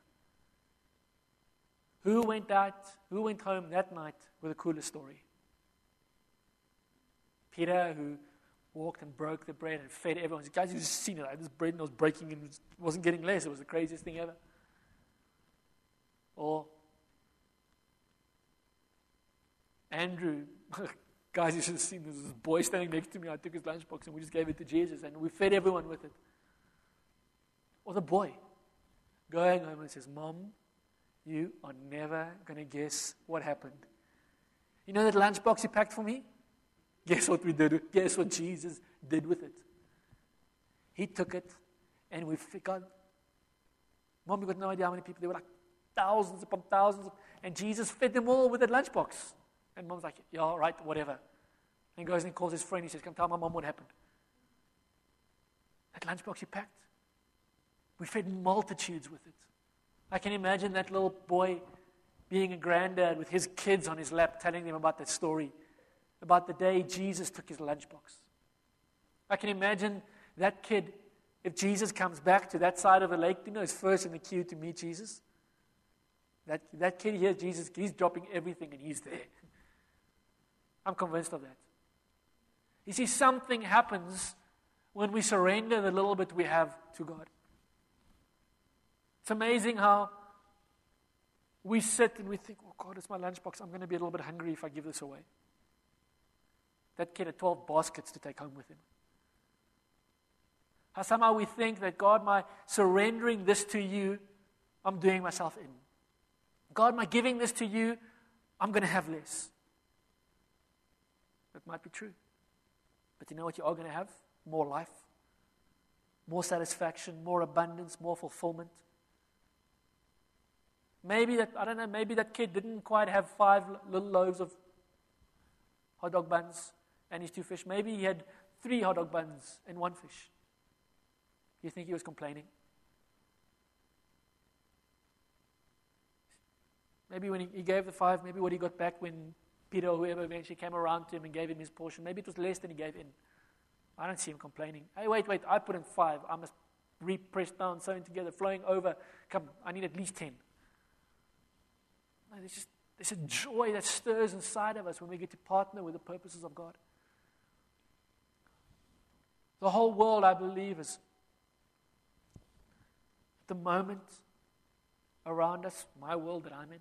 Who went out, who went home that night with a cooler story? Peter, who walked and broke the bread and fed everyone. He said, guys, you've just seen it. Right? This bread was breaking and it wasn't getting less. It was the craziest thing ever. Or Andrew, guys, you should have seen this. This boy standing next to me. I took his lunchbox and we just gave it to Jesus and we fed everyone with it. Or the boy going home and says, Mom, you are never going to guess what happened. You know that lunchbox you packed for me? Guess what we did? Guess what Jesus did with it? He took it and we figured, Mom, you got no idea how many people. There were like thousands upon thousands. Of, and Jesus fed them all with that lunchbox. And Mom's like, yeah, all right, whatever. And he goes and calls his friend. He says, come tell my mom what happened. That lunchbox he packed. We fed multitudes with it. I can imagine that little boy being a granddad with his kids on his lap telling them about that story, about the day Jesus took his lunchbox. I can imagine that kid, if Jesus comes back to that side of the lake, you know, he's first in the queue to meet Jesus. That, that kid hears Jesus, he's dropping everything and he's there. I'm convinced of that. You see, something happens when we surrender the little bit we have to God. It's amazing how we sit and we think, oh God, it's my lunchbox. I'm going to be a little bit hungry if I give this away. That kid had twelve baskets to take home with him. How somehow we think that, God, my surrendering this to you, I'm doing myself in. God, my giving this to you, I'm going to have less. That might be true. But you know what you are going to have? More life, more satisfaction, more abundance, more fulfillment. Maybe that, I don't know, maybe that kid didn't quite have five little loaves of hot dog buns and his two fish. Maybe he had three hot dog buns and one fish. You think he was complaining? Maybe when he, he gave the five, maybe what he got back when Peter or whoever eventually came around to him and gave him his portion, maybe it was less than he gave in. I don't see him complaining. Hey, wait, wait, I put in five. I must re-press down, sewing together, flowing over. Come, I need at least ten. No, there's just there's a joy that stirs inside of us when we get to partner with the purposes of God. The whole world, I believe, is at the moment around us, my world that I'm in,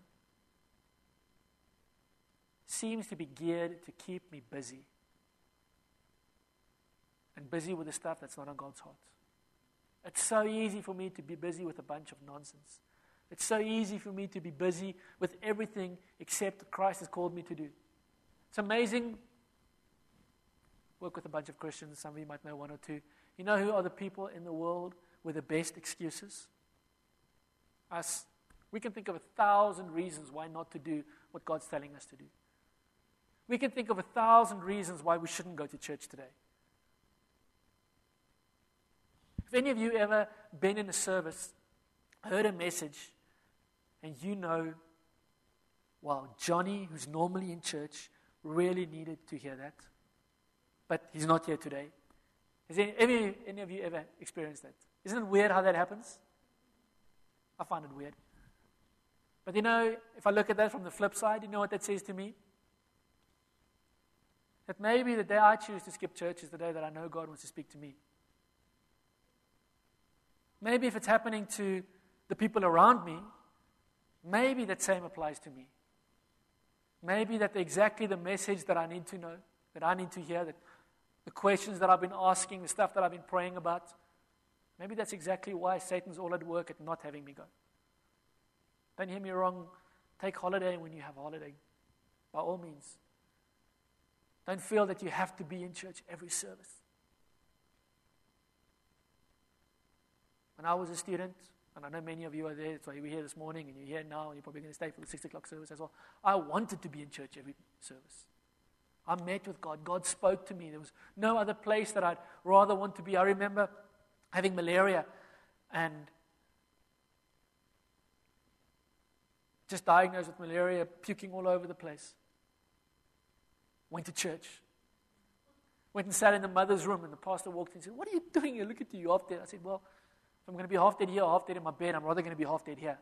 seems to be geared to keep me busy and and busy with the stuff that's not on God's heart. It's so easy for me to be busy with a bunch of nonsense. It's so easy for me to be busy with everything except what Christ has called me to do. It's amazing. Work with a bunch of Christians. Some of you might know one or two. You know who are the people in the world with the best excuses? Us. We can think of a thousand reasons why not to do what God's telling us to do. We can think of a thousand reasons why we shouldn't go to church today. If any of you ever been in a service, heard a message, and you know, wow, Johnny, who's normally in church, really needed to hear that, but he's not here today. Has any, any, any of you ever experienced that? Isn't it weird how that happens? I find it weird. But you know, if I look at that from the flip side, you know what that says to me? That maybe the day I choose to skip church is the day that I know God wants to speak to me. Maybe if it's happening to the people around me, maybe that same applies to me. Maybe that exactly the message that I need to know, that I need to hear, that the questions that I've been asking, the stuff that I've been praying about, maybe that's exactly why Satan's all at work at not having me go. Don't hear me wrong. Take holiday when you have holiday, by all means. Don't feel that you have to be in church every service. When I was a student, and I know many of you are there, that's why we're here this morning, and you're here now, and you're probably going to stay for the six o'clock service as well. I wanted to be in church every service. I met with God. God spoke to me. There was no other place that I'd rather want to be. I remember having malaria and just diagnosed with malaria, puking all over the place. Went to church. Went and sat in the mother's room, and the pastor walked in and said, "What are you doing here? Look at you, you're half dead." I said, "Well, if I'm going to be half dead here or half dead in my bed, I'm rather going to be half dead here."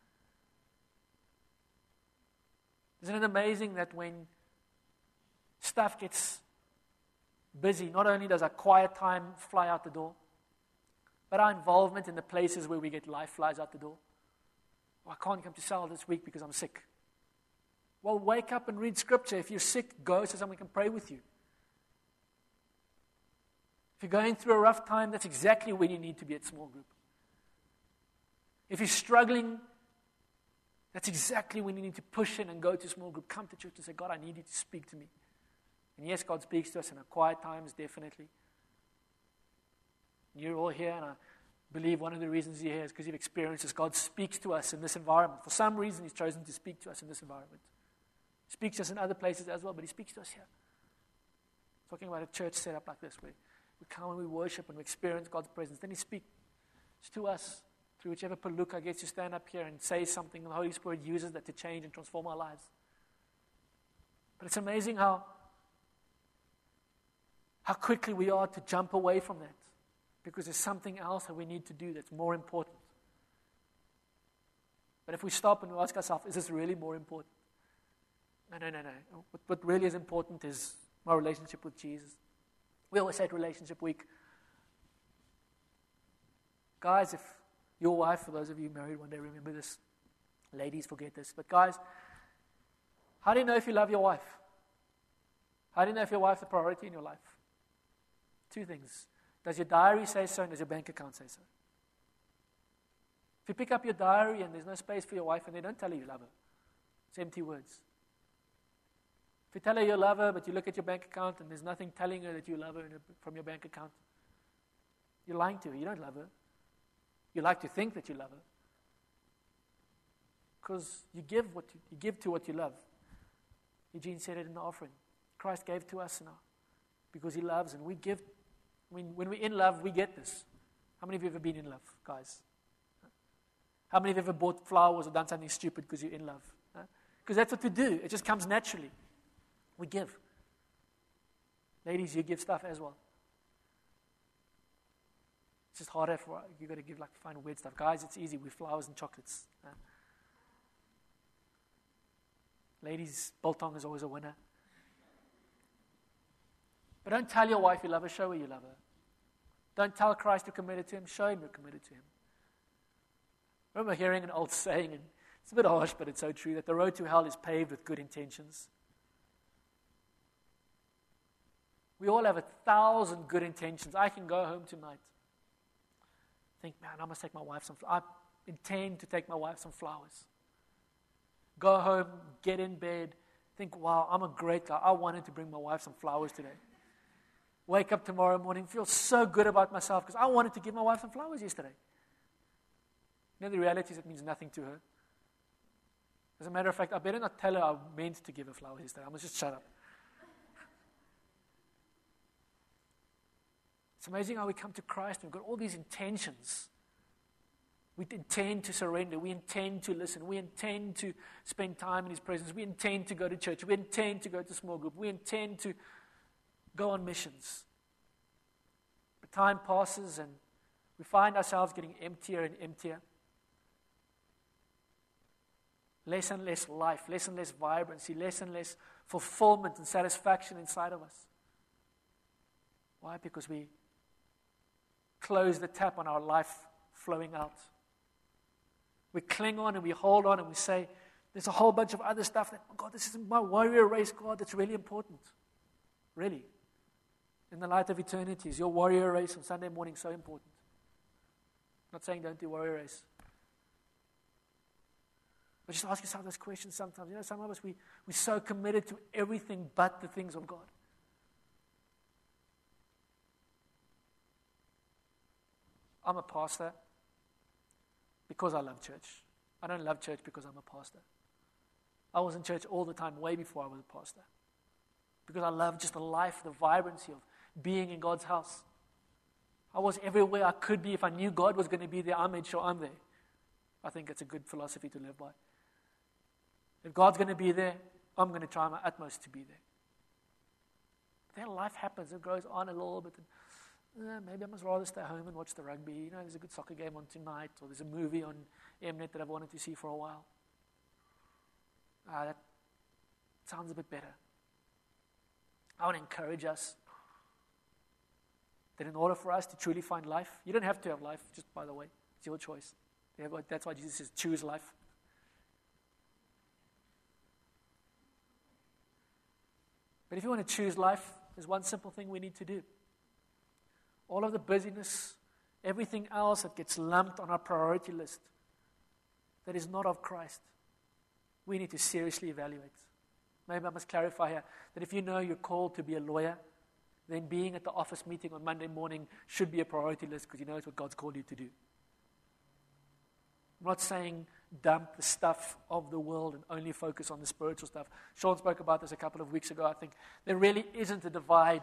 Isn't it amazing that when stuff gets busy, not only does our quiet time fly out the door, but our involvement in the places where we get life flies out the door. Oh, I can't come to Sal this week because I'm sick. Well, wake up and read scripture. If you're sick, go so someone can pray with you. If you're going through a rough time, that's exactly when you need to be at small group. If you're struggling, that's exactly when you need to push in and go to small group. Come to church and say, "God, I need you to speak to me." And yes, God speaks to us in our quiet times, definitely. You're all here, and I believe one of the reasons you're here is because you've experienced this. God speaks to us in this environment. For some reason, He's chosen to speak to us in this environment. He speaks to us in other places as well, but He speaks to us here. Talking about a church set up like this, where we come and we worship and we experience God's presence. Then He speaks to us through whichever palooka gets to stand up here and say something, and the Holy Spirit uses that to change and transform our lives. But it's amazing how how quickly we are to jump away from that, because there's something else that we need to do that's more important. But if we stop and we ask ourselves, is this really more important? No, no, no, no. What, what really is important is my relationship with Jesus. We always say at Relationship Week, guys, if your wife, for those of you married one day, remember this. Ladies, forget this. But guys, how do you know if you love your wife? How do you know if your wife's a priority in your life? Two things. Does your diary say so, and does your bank account say so? If you pick up your diary and there's no space for your wife, and they don't tell her you love her, it's empty words. If you tell her you love her, but you look at your bank account and there's nothing telling her that you love her from your bank account, you're lying to her. You don't love her. You like to think that you love her, because you give what you, you give to what you love. Eugene said it in the offering. Christ gave to us now because He loves, and we give. I mean, when we're in love, we get this. How many of you have ever been in love, guys? How many of you have ever bought flowers or done something stupid because you're in love? Because that's what we do. It just comes naturally. We give. Ladies, you give stuff as well. It's just harder for you. Got to give like fine weird stuff. Guys, it's easy with flowers and chocolates. Ladies, biltong is always a winner. But don't tell your wife you love her, show her you love her. Don't tell Christ you're committed to Him, show Him you're committed to Him. I remember hearing an old saying, and it's a bit harsh, but it's so true, that the road to hell is paved with good intentions. We all have a thousand good intentions. I can go home tonight, think, man, I must take my wife some flowers. I intend to take my wife some flowers. Go home, get in bed, think, wow, I'm a great guy. I wanted to bring my wife some flowers today. Wake up tomorrow morning, feel so good about myself because I wanted to give my wife some flowers yesterday. You know, the reality is it means nothing to her. As a matter of fact, I better not tell her I meant to give her flowers yesterday. I must just shut up. It's amazing how we come to Christ and we've got all these intentions. We intend to surrender. We intend to listen. We intend to spend time in His presence. We intend to go to church. We intend to go to small group. We intend to go on missions. But time passes and we find ourselves getting emptier and emptier. Less and less life, less and less vibrancy, less and less fulfillment and satisfaction inside of us. Why? Because we close the tap on our life flowing out. We cling on and we hold on and we say, there's a whole bunch of other stuff that, oh God, this is my warrior race, God, that's really important. Really. In the light of eternity, is your warrior race on Sunday morning so important? I'm not saying don't do warrior race. But just ask yourself those questions sometimes. You know, some of us, we, we're so committed to everything but the things of God. I'm a pastor because I love church. I don't love church because I'm a pastor. I was in church all the time, way before I was a pastor. Because I love just the life, the vibrancy of being in God's house. I was everywhere I could be. If I knew God was going to be there, I made sure I'm there. I think it's a good philosophy to live by. If God's going to be there, I'm going to try my utmost to be there. But then life happens. It goes on a little bit. And, uh, maybe I must rather stay home and watch the rugby. You know, there's a good soccer game on tonight, or there's a movie on Mnet that I've wanted to see for a while. Ah, that sounds a bit better. I want to encourage us that in order for us to truly find life, you don't have to have life, just by the way. It's your choice. That's why Jesus says, choose life. But if you want to choose life, there's one simple thing we need to do. All of the busyness, everything else that gets lumped on our priority list that is not of Christ, we need to seriously evaluate. Maybe I must clarify here that if you know you're called to be a lawyer, then being at the office meeting on Monday morning should be a priority list because you know it's what God's called you to do. I'm not saying dump the stuff of the world and only focus on the spiritual stuff. Sean spoke about this a couple of weeks ago, I think. There really isn't a divide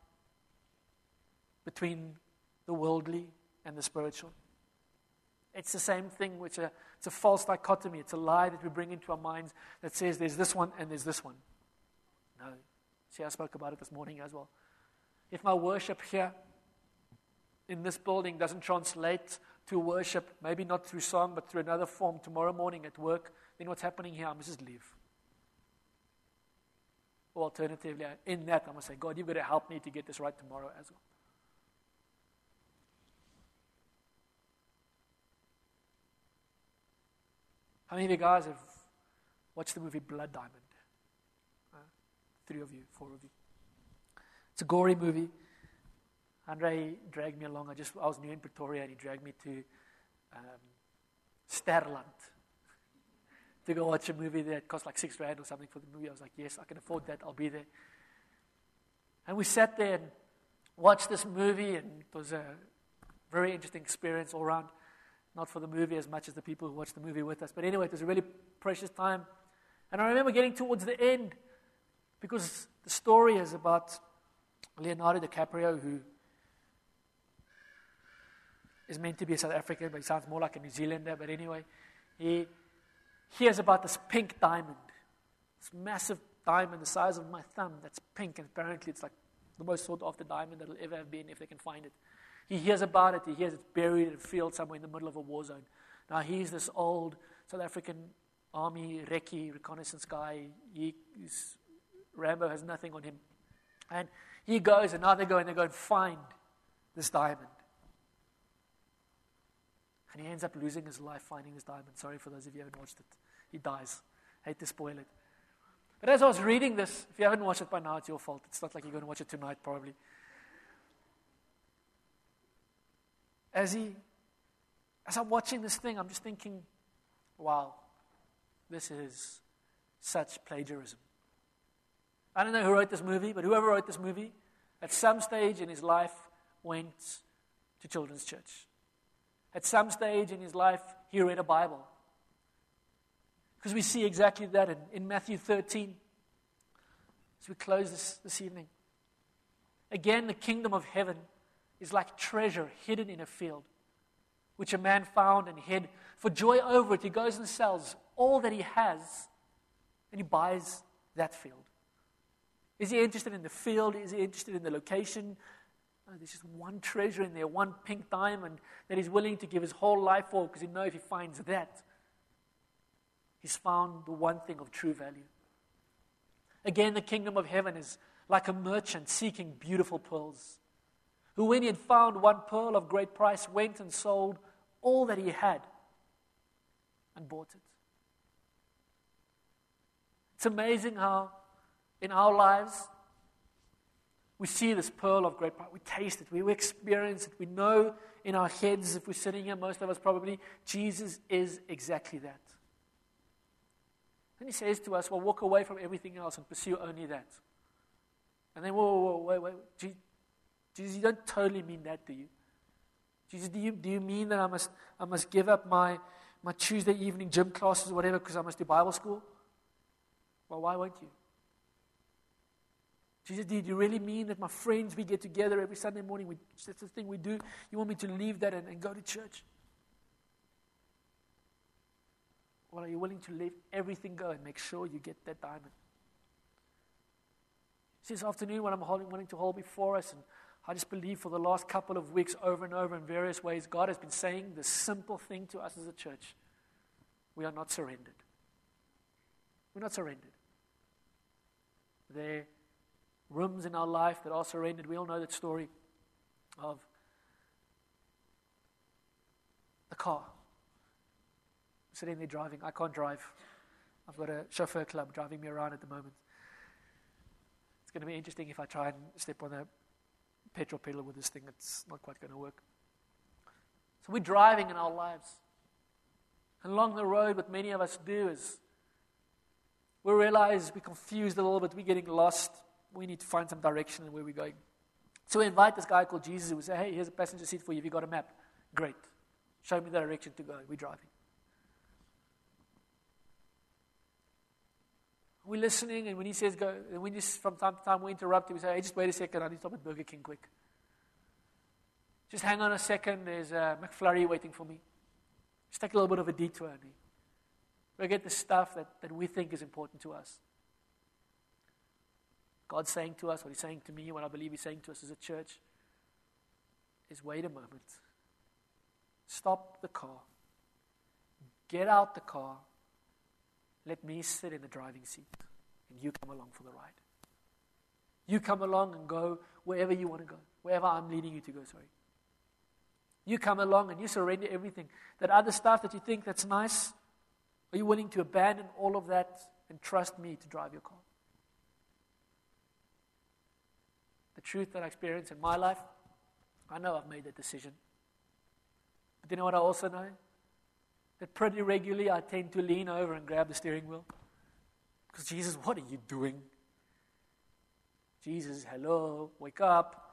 between the worldly and the spiritual. It's the same thing, which a, it's a false dichotomy. It's a lie that we bring into our minds that says there's this one and there's this one. No. See, I spoke about it this morning as well. If my worship here in this building doesn't translate to worship, maybe not through song, but through another form tomorrow morning at work, then what's happening here, I must just leave. Or alternatively, in that, I must say, God, you've got to help me to get this right tomorrow as well. How many of you guys have watched the movie Blood Diamond? Uh, three of you, four of you. It's a gory movie. Andre dragged me along. I just I was new in Pretoria, and he dragged me to um, Sterland to go watch a movie that cost like six rand or something for the movie. I was like, yes, I can afford that. I'll be there. And we sat there and watched this movie, and it was a very interesting experience all around. Not for the movie as much as the people who watched the movie with us. But anyway, it was a really precious time. And I remember getting towards the end, because the story is about Leonardo DiCaprio, who is meant to be a South African, but he sounds more like a New Zealander. But anyway, he hears about this pink diamond, this massive diamond the size of my thumb that's pink, and apparently it's like the most sought-after diamond that will ever have been if they can find it. He hears about it. He hears it's buried in a field somewhere in the middle of a war zone. Now, he's this old South African army recce, reconnaissance guy. He, he's, Rambo has nothing on him. And he goes, and now they go and they go and find this diamond. And he ends up losing his life finding this diamond. Sorry for those of you who haven't watched it. He dies. Hate to spoil it. But as I was reading this, if you haven't watched it by now, it's your fault. It's not like you're going to watch it tonight, probably. As he, as I'm watching this thing, I'm just thinking, wow, this is such plagiarism. I don't know who wrote this movie, but whoever wrote this movie, at some stage in his life, went to children's church. At some stage in his life, he read a Bible. Because we see exactly that in, in Matthew thirteen. As we close this, this evening. Again, the kingdom of heaven is like treasure hidden in a field, which a man found and hid. For joy over it, he goes and sells all that he has, and he buys that field. Is he interested in the field? Is he interested in the location? No, there's just one treasure in there, one pink diamond that he's willing to give his whole life for, because he knows if he finds that, he's found the one thing of true value. Again, the kingdom of heaven is like a merchant seeking beautiful pearls, who when he had found one pearl of great price, went and sold all that he had and bought it. It's amazing how in our lives we see this pearl of great price. We taste it, we experience it, we know in our heads, if we're sitting here, most of us probably, Jesus is exactly that. Then he says to us, well, walk away from everything else and pursue only that. And then, whoa, whoa, whoa, wait, wait. Jesus, you don't totally mean that, do you? Jesus, do you, do you mean that I must I must give up my, my Tuesday evening gym classes or whatever because I must do Bible school? Well, why won't you? Jesus, do you really mean that my friends, we get together every Sunday morning, we, that's the thing we do, you want me to leave that and, and go to church? Well, are you willing to leave everything go and make sure you get that diamond? See, this afternoon, what I'm holding, wanting to hold before us, and I just believe for the last couple of weeks, over and over in various ways, God has been saying this simple thing to us as a church. We are not surrendered. We're not surrendered. There are rooms in our life that are surrendered. We all know that story of the car. I'm sitting there driving. I can't drive. I've got a chauffeur club driving me around at the moment. It's going to be interesting if I try and step on a petrol pedal with this thing. It's not quite going to work. So we're driving in our lives. And along the road, what many of us do is we realize we're confused a little bit. We're getting lost. We need to find some direction in where we're going. So we invite this guy called Jesus who will say, hey, here's a passenger seat for you. Have you got a map? Great. Show me the direction to go. We're driving. We're listening, and when he says go, and when just from time to time we interrupt him, we say, hey, just wait a second, I need to stop at Burger King quick. Just hang on a second, there's a McFlurry waiting for me. Just take a little bit of a detour. And we get the stuff that, that we think is important to us. God's saying to us, what he's saying to me, what I believe he's saying to us as a church, is wait a moment. Stop the car. Get out the car. Let me sit in the driving seat, and you come along for the ride. You come along and go wherever you want to go, wherever I'm leading you to go, sorry. You come along and you surrender everything. That other stuff that you think that's nice, are you willing to abandon all of that and trust me to drive your car? The truth that I experience in my life, I know I've made that decision. But you know what I also know? That pretty regularly I tend to lean over and grab the steering wheel. Because Jesus, what are you doing? Jesus, hello, wake up.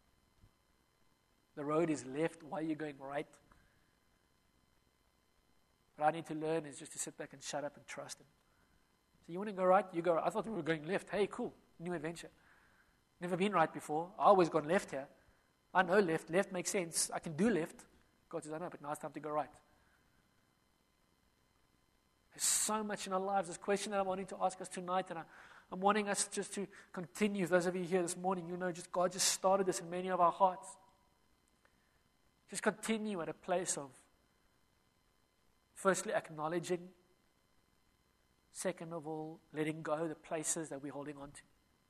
The road is left, why are you going right? What I need to learn is just to sit back and shut up and trust him. So you want to go right? You go right. I thought we were going left. Hey, cool, new adventure. Never been right before. I always gone left here. I know left. Left makes sense. I can do left. God says, I know, but now it's time to go right. There's so much in our lives. This question that I'm wanting to ask us tonight, and I, I'm wanting us just to continue. Those of you here this morning, you know, just God just started this in many of our hearts. Just continue at a place of, firstly, acknowledging. Second of all, letting go the places that we're holding on to.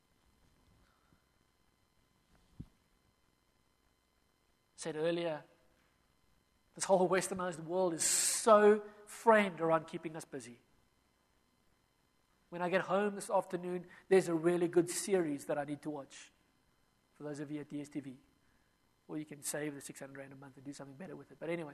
I said earlier, this whole westernized world is so framed around keeping us busy. When I get home this afternoon, there's a really good series that I need to watch. For those of you at D S T V. Or you can save the six hundred rand a month and do something better with it. But anyway.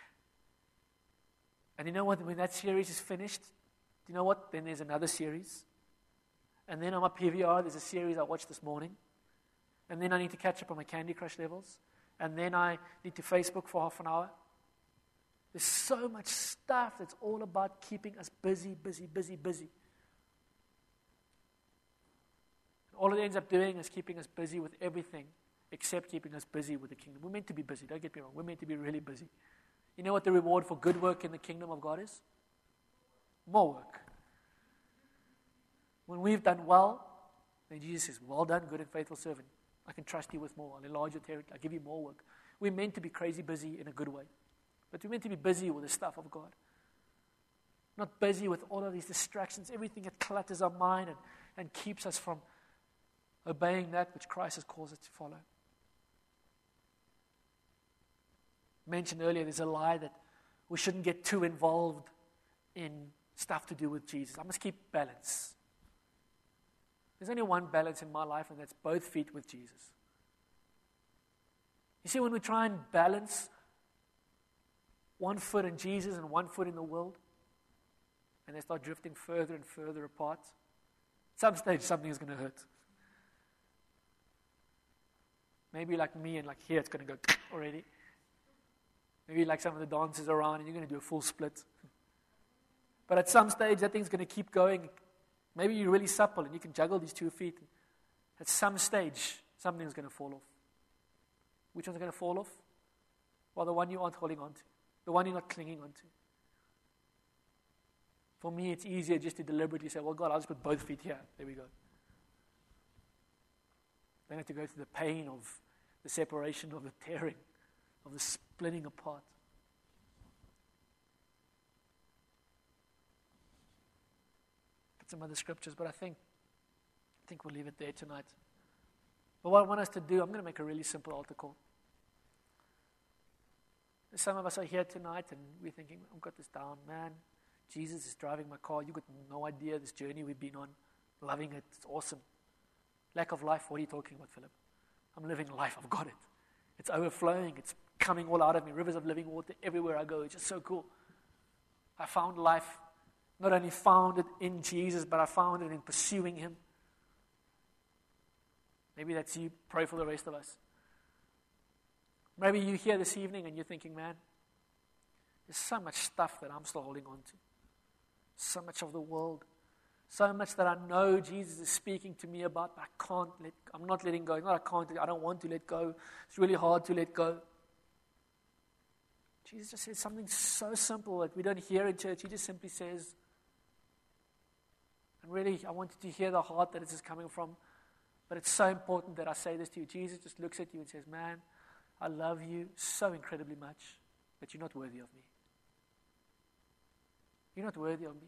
And you know what? When that series is finished, do you know what? Then there's another series. And then on my P V R, there's a series I watched this morning. And then I need to catch up on my Candy Crush levels. And then I need to Facebook for half an hour. There's so much stuff that's all about keeping us busy, busy, busy, busy. All it ends up doing is keeping us busy with everything except keeping us busy with the kingdom. We're meant to be busy, don't get me wrong. We're meant to be really busy. You know what the reward for good work in the kingdom of God is? More work. When we've done well, then Jesus says, well done, good and faithful servant. I can trust you with more. I'll enlarge your territory. I'll give you more work. We're meant to be crazy busy in a good way. But we're meant to be busy with the stuff of God. Not busy with all of these distractions, everything that clutters our mind and, and keeps us from obeying that which Christ has called us to follow. Mentioned earlier, there's a lie that we shouldn't get too involved in stuff to do with Jesus. I must keep balance. There's only one balance in my life, and that's both feet with Jesus. You see, when we try and balance one foot in Jesus and one foot in the world, and they start drifting further and further apart, at some stage something is going to hurt. Maybe like me and like here it's going to go already. Maybe like some of the dancers around and you're going to do a full split. But at some stage that thing's going to keep going. Maybe you're really supple and you can juggle these two feet. At some stage something's going to fall off. Which one's going to fall off? Well, the one you aren't holding on to. The one you're not clinging on to. For me, it's easier just to deliberately say, well, God, I'll just put both feet here. There we go. Don't have to go through the pain of the separation, of the tearing, of the splitting apart. Got some other scriptures, but I think I think we'll leave it there tonight. But what I want us to do, I'm going to make a really simple altar call. Some of us are here tonight and we're thinking, I've got this down, man. Jesus is driving my car. You've got no idea this journey we've been on. Loving it. It's awesome. Lack of life, what are you talking about, Philip? I'm living life. I've got it. It's overflowing. It's coming all out of me. Rivers of living water everywhere I go. It's just so cool. I found life. Not only found it in Jesus, but I found it in pursuing Him. Maybe that's you. Pray for the rest of us. Maybe you're here this evening and you're thinking, man, there's so much stuff that I'm still holding on to. So much of the world. So much that I know Jesus is speaking to me about, but I can't let, I'm not letting go. Not I can't, I don't want to let go. It's really hard to let go. Jesus just says something so simple that we don't hear in church. He just simply says, and really, I want you to hear the heart that this is coming from, but it's so important that I say this to you. Jesus just looks at you and says, man, I love you so incredibly much, but you're not worthy of me. You're not worthy of me.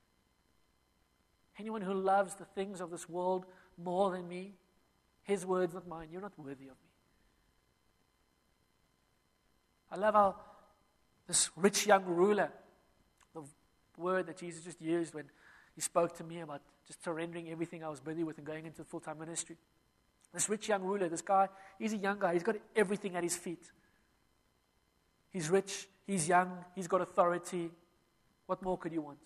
Anyone who loves the things of this world more than me, his words, not mine, you're not worthy of me. I love how this rich young ruler, the word that Jesus just used when He spoke to me about just surrendering everything I was busy with and going into full-time ministry. This rich young ruler, this guy, he's a young guy. He's got everything at his feet. He's rich, he's young, he's got authority. What more could you want?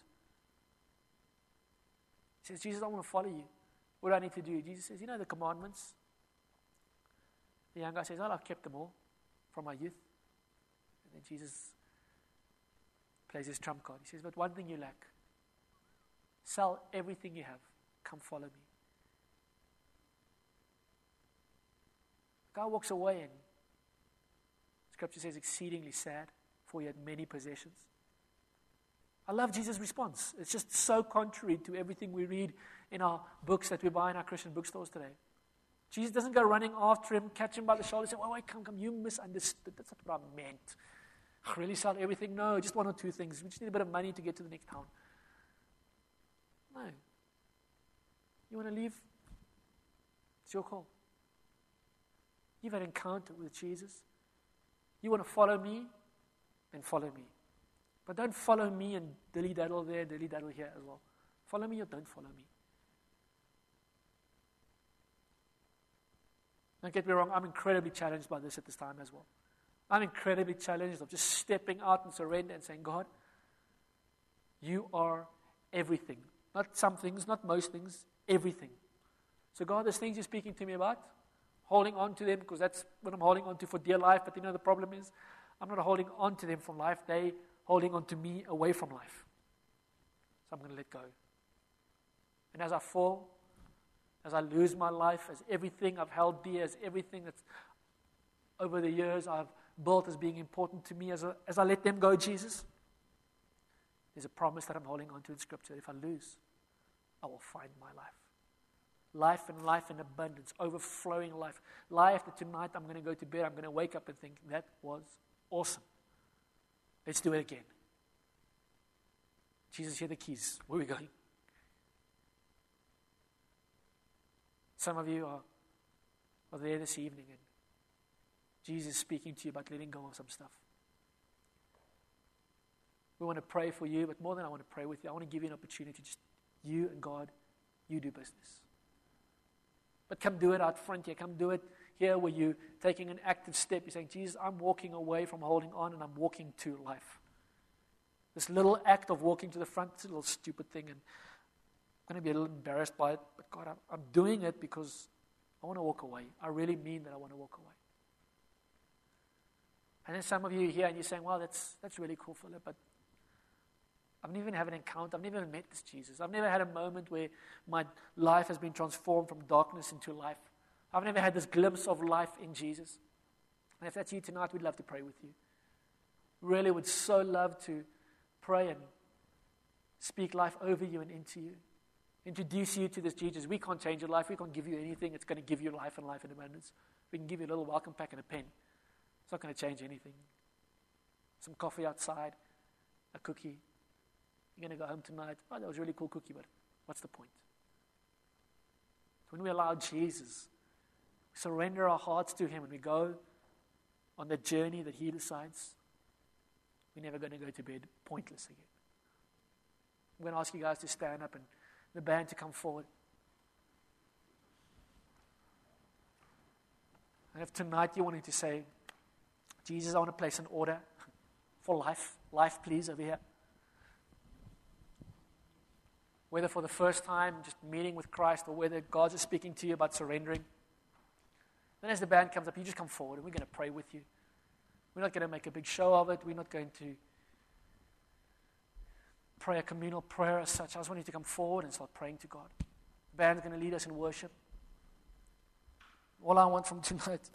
He says, Jesus, I want to follow you. What do I need to do? Jesus says, you know the commandments? The young guy says, oh, I've kept them all from my youth. And then Jesus plays his trump card. He says, but one thing you lack. Sell everything you have. Come follow me. The guy walks away and Scripture says exceedingly sad, for he had many possessions. I love Jesus' response. It's just so contrary to everything we read in our books that we buy in our Christian bookstores today. Jesus doesn't go running after him, catch him by the shoulder, and say, wait, wait, come, come, you misunderstood. That's not what I meant. I really sell everything. No, just one or two things. We just need a bit of money to get to the next town. No. You want to leave? It's your call. You've had an encounter with Jesus. You want to follow me? Then follow me. But don't follow me and dilly-daddle there, dilly-daddle here as well. Follow me or don't follow me. Don't get me wrong, I'm incredibly challenged by this at this time as well. I'm incredibly challenged of just stepping out and surrender and saying, God, you are everything. Not some things, not most things, everything. So God, there's things you're speaking to me about, holding on to them because that's what I'm holding on to for dear life. But you know, the problem is I'm not holding on to them from life. They holding on to me away from life. So I'm going to let go. And as I fall, as I lose my life, as everything I've held dear, as everything that's over the years I've built as being important to me, as I, as I let them go, Jesus, there's a promise that I'm holding on to in Scripture. If I lose, I will find my life. Life and life in abundance, overflowing life. Life that tonight I'm going to go to bed, I'm going to wake up and think, that was awesome. Let's do it again. Jesus, here are the keys. Where are we going? Some of you are, are there this evening and Jesus is speaking to you about letting go of some stuff. We want to pray for you, but more than I want to pray with you, I want to give you an opportunity, just you and God, you do business. But come do it out front here. Come do it here where you're taking an active step. You're saying, Jesus, I'm walking away from holding on and I'm walking to life. This little act of walking to the front is a little stupid thing and I'm going to be a little embarrassed by it. But God, I'm, I'm doing it because I want to walk away. I really mean that I want to walk away. And then some of you here and you're saying, well, that's that's really cool, Philip, but I've never even had an encounter. I've never even met this Jesus. I've never had a moment where my life has been transformed from darkness into life. I've never had this glimpse of life in Jesus. And if that's you tonight, we'd love to pray with you. Really would so love to pray and speak life over you and into you. Introduce you to this Jesus. We can't change your life. We can't give you anything. It's going to give you life and life in abundance. We can give you a little welcome pack and a pen. It's not going to change anything. Some coffee outside, a cookie. You're going to go home tonight. Oh, that was a really cool cookie, but what's the point? When we allow Jesus, we surrender our hearts to Him and we go on the journey that He decides, we're never going to go to bed pointless again. I'm going to ask you guys to stand up and the band to come forward. And if tonight you're wanting to say, Jesus, I want to place an order for life. Life, please, over here. Whether for the first time, just meeting with Christ, or whether God is speaking to you about surrendering. Then as the band comes up, you just come forward and we're going to pray with you. We're not going to make a big show of it. We're not going to pray a communal prayer as such. I just want you to come forward and start praying to God. The band's going to lead us in worship. All I want from tonight,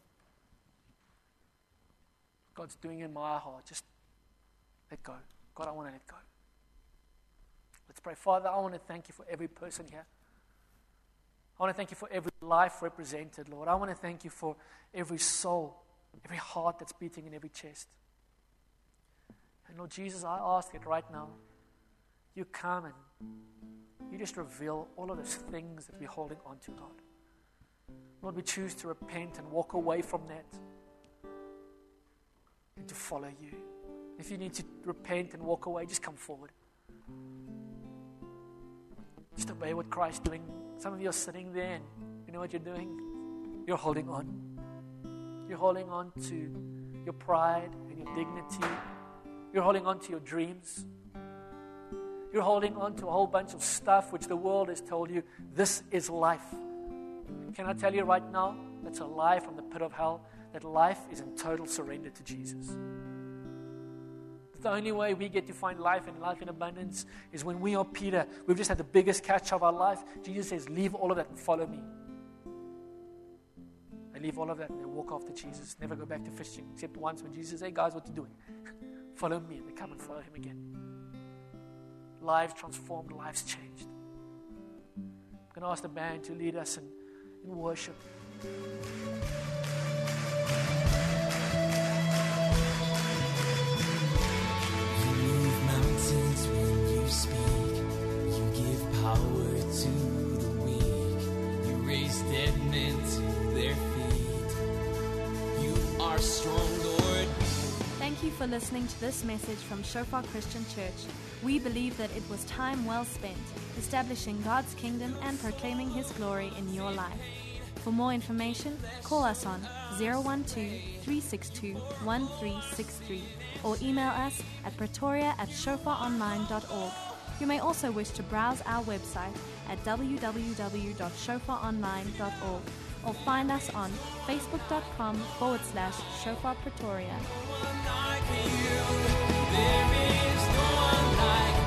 God's doing in my heart, just let go. God, I want to let go. Let's pray. Father, I want to thank you for every person here. I want to thank you for every life represented, Lord. I want to thank you for every soul, every heart that's beating in every chest. And Lord Jesus, I ask it right now. You come and you just reveal all of those things that we're holding on to, God. Lord, we choose to repent and walk away from that and to follow you. If you need to repent and walk away, just come forward. Just obey what Christ's doing. Some of you are sitting there and you know what you're doing? You're holding on. You're holding on to your pride and your dignity. You're holding on to your dreams. You're holding on to a whole bunch of stuff which the world has told you, this is life. Can I tell you right now, that's a lie from the pit of hell, that life is in total surrender to Jesus. The only way we get to find life and life in abundance is when we are Peter. We've just had the biggest catch of our life. Jesus says, leave all of that and follow me. They leave all of that and they walk after Jesus. Never go back to fishing, except once when Jesus says, hey guys, what are you doing? Follow me. And they come and follow him again. Lives transformed, lives changed. I'm going to ask the band to lead us in, in worship. Power to the weak, you raise dead men to their feet. You are strong, Lord. Thank you for listening to this message from Shofar Christian Church. We believe that it was time well spent establishing God's kingdom and proclaiming His glory in your life. For more information, call us on zero one two, three six two, one three six three or email us at pretoria at shofar online dot org. You may also wish to browse our website at w w w dot shofar online dot org or find us on facebook.com forward slash Shofar Pretoria. There is no one like you.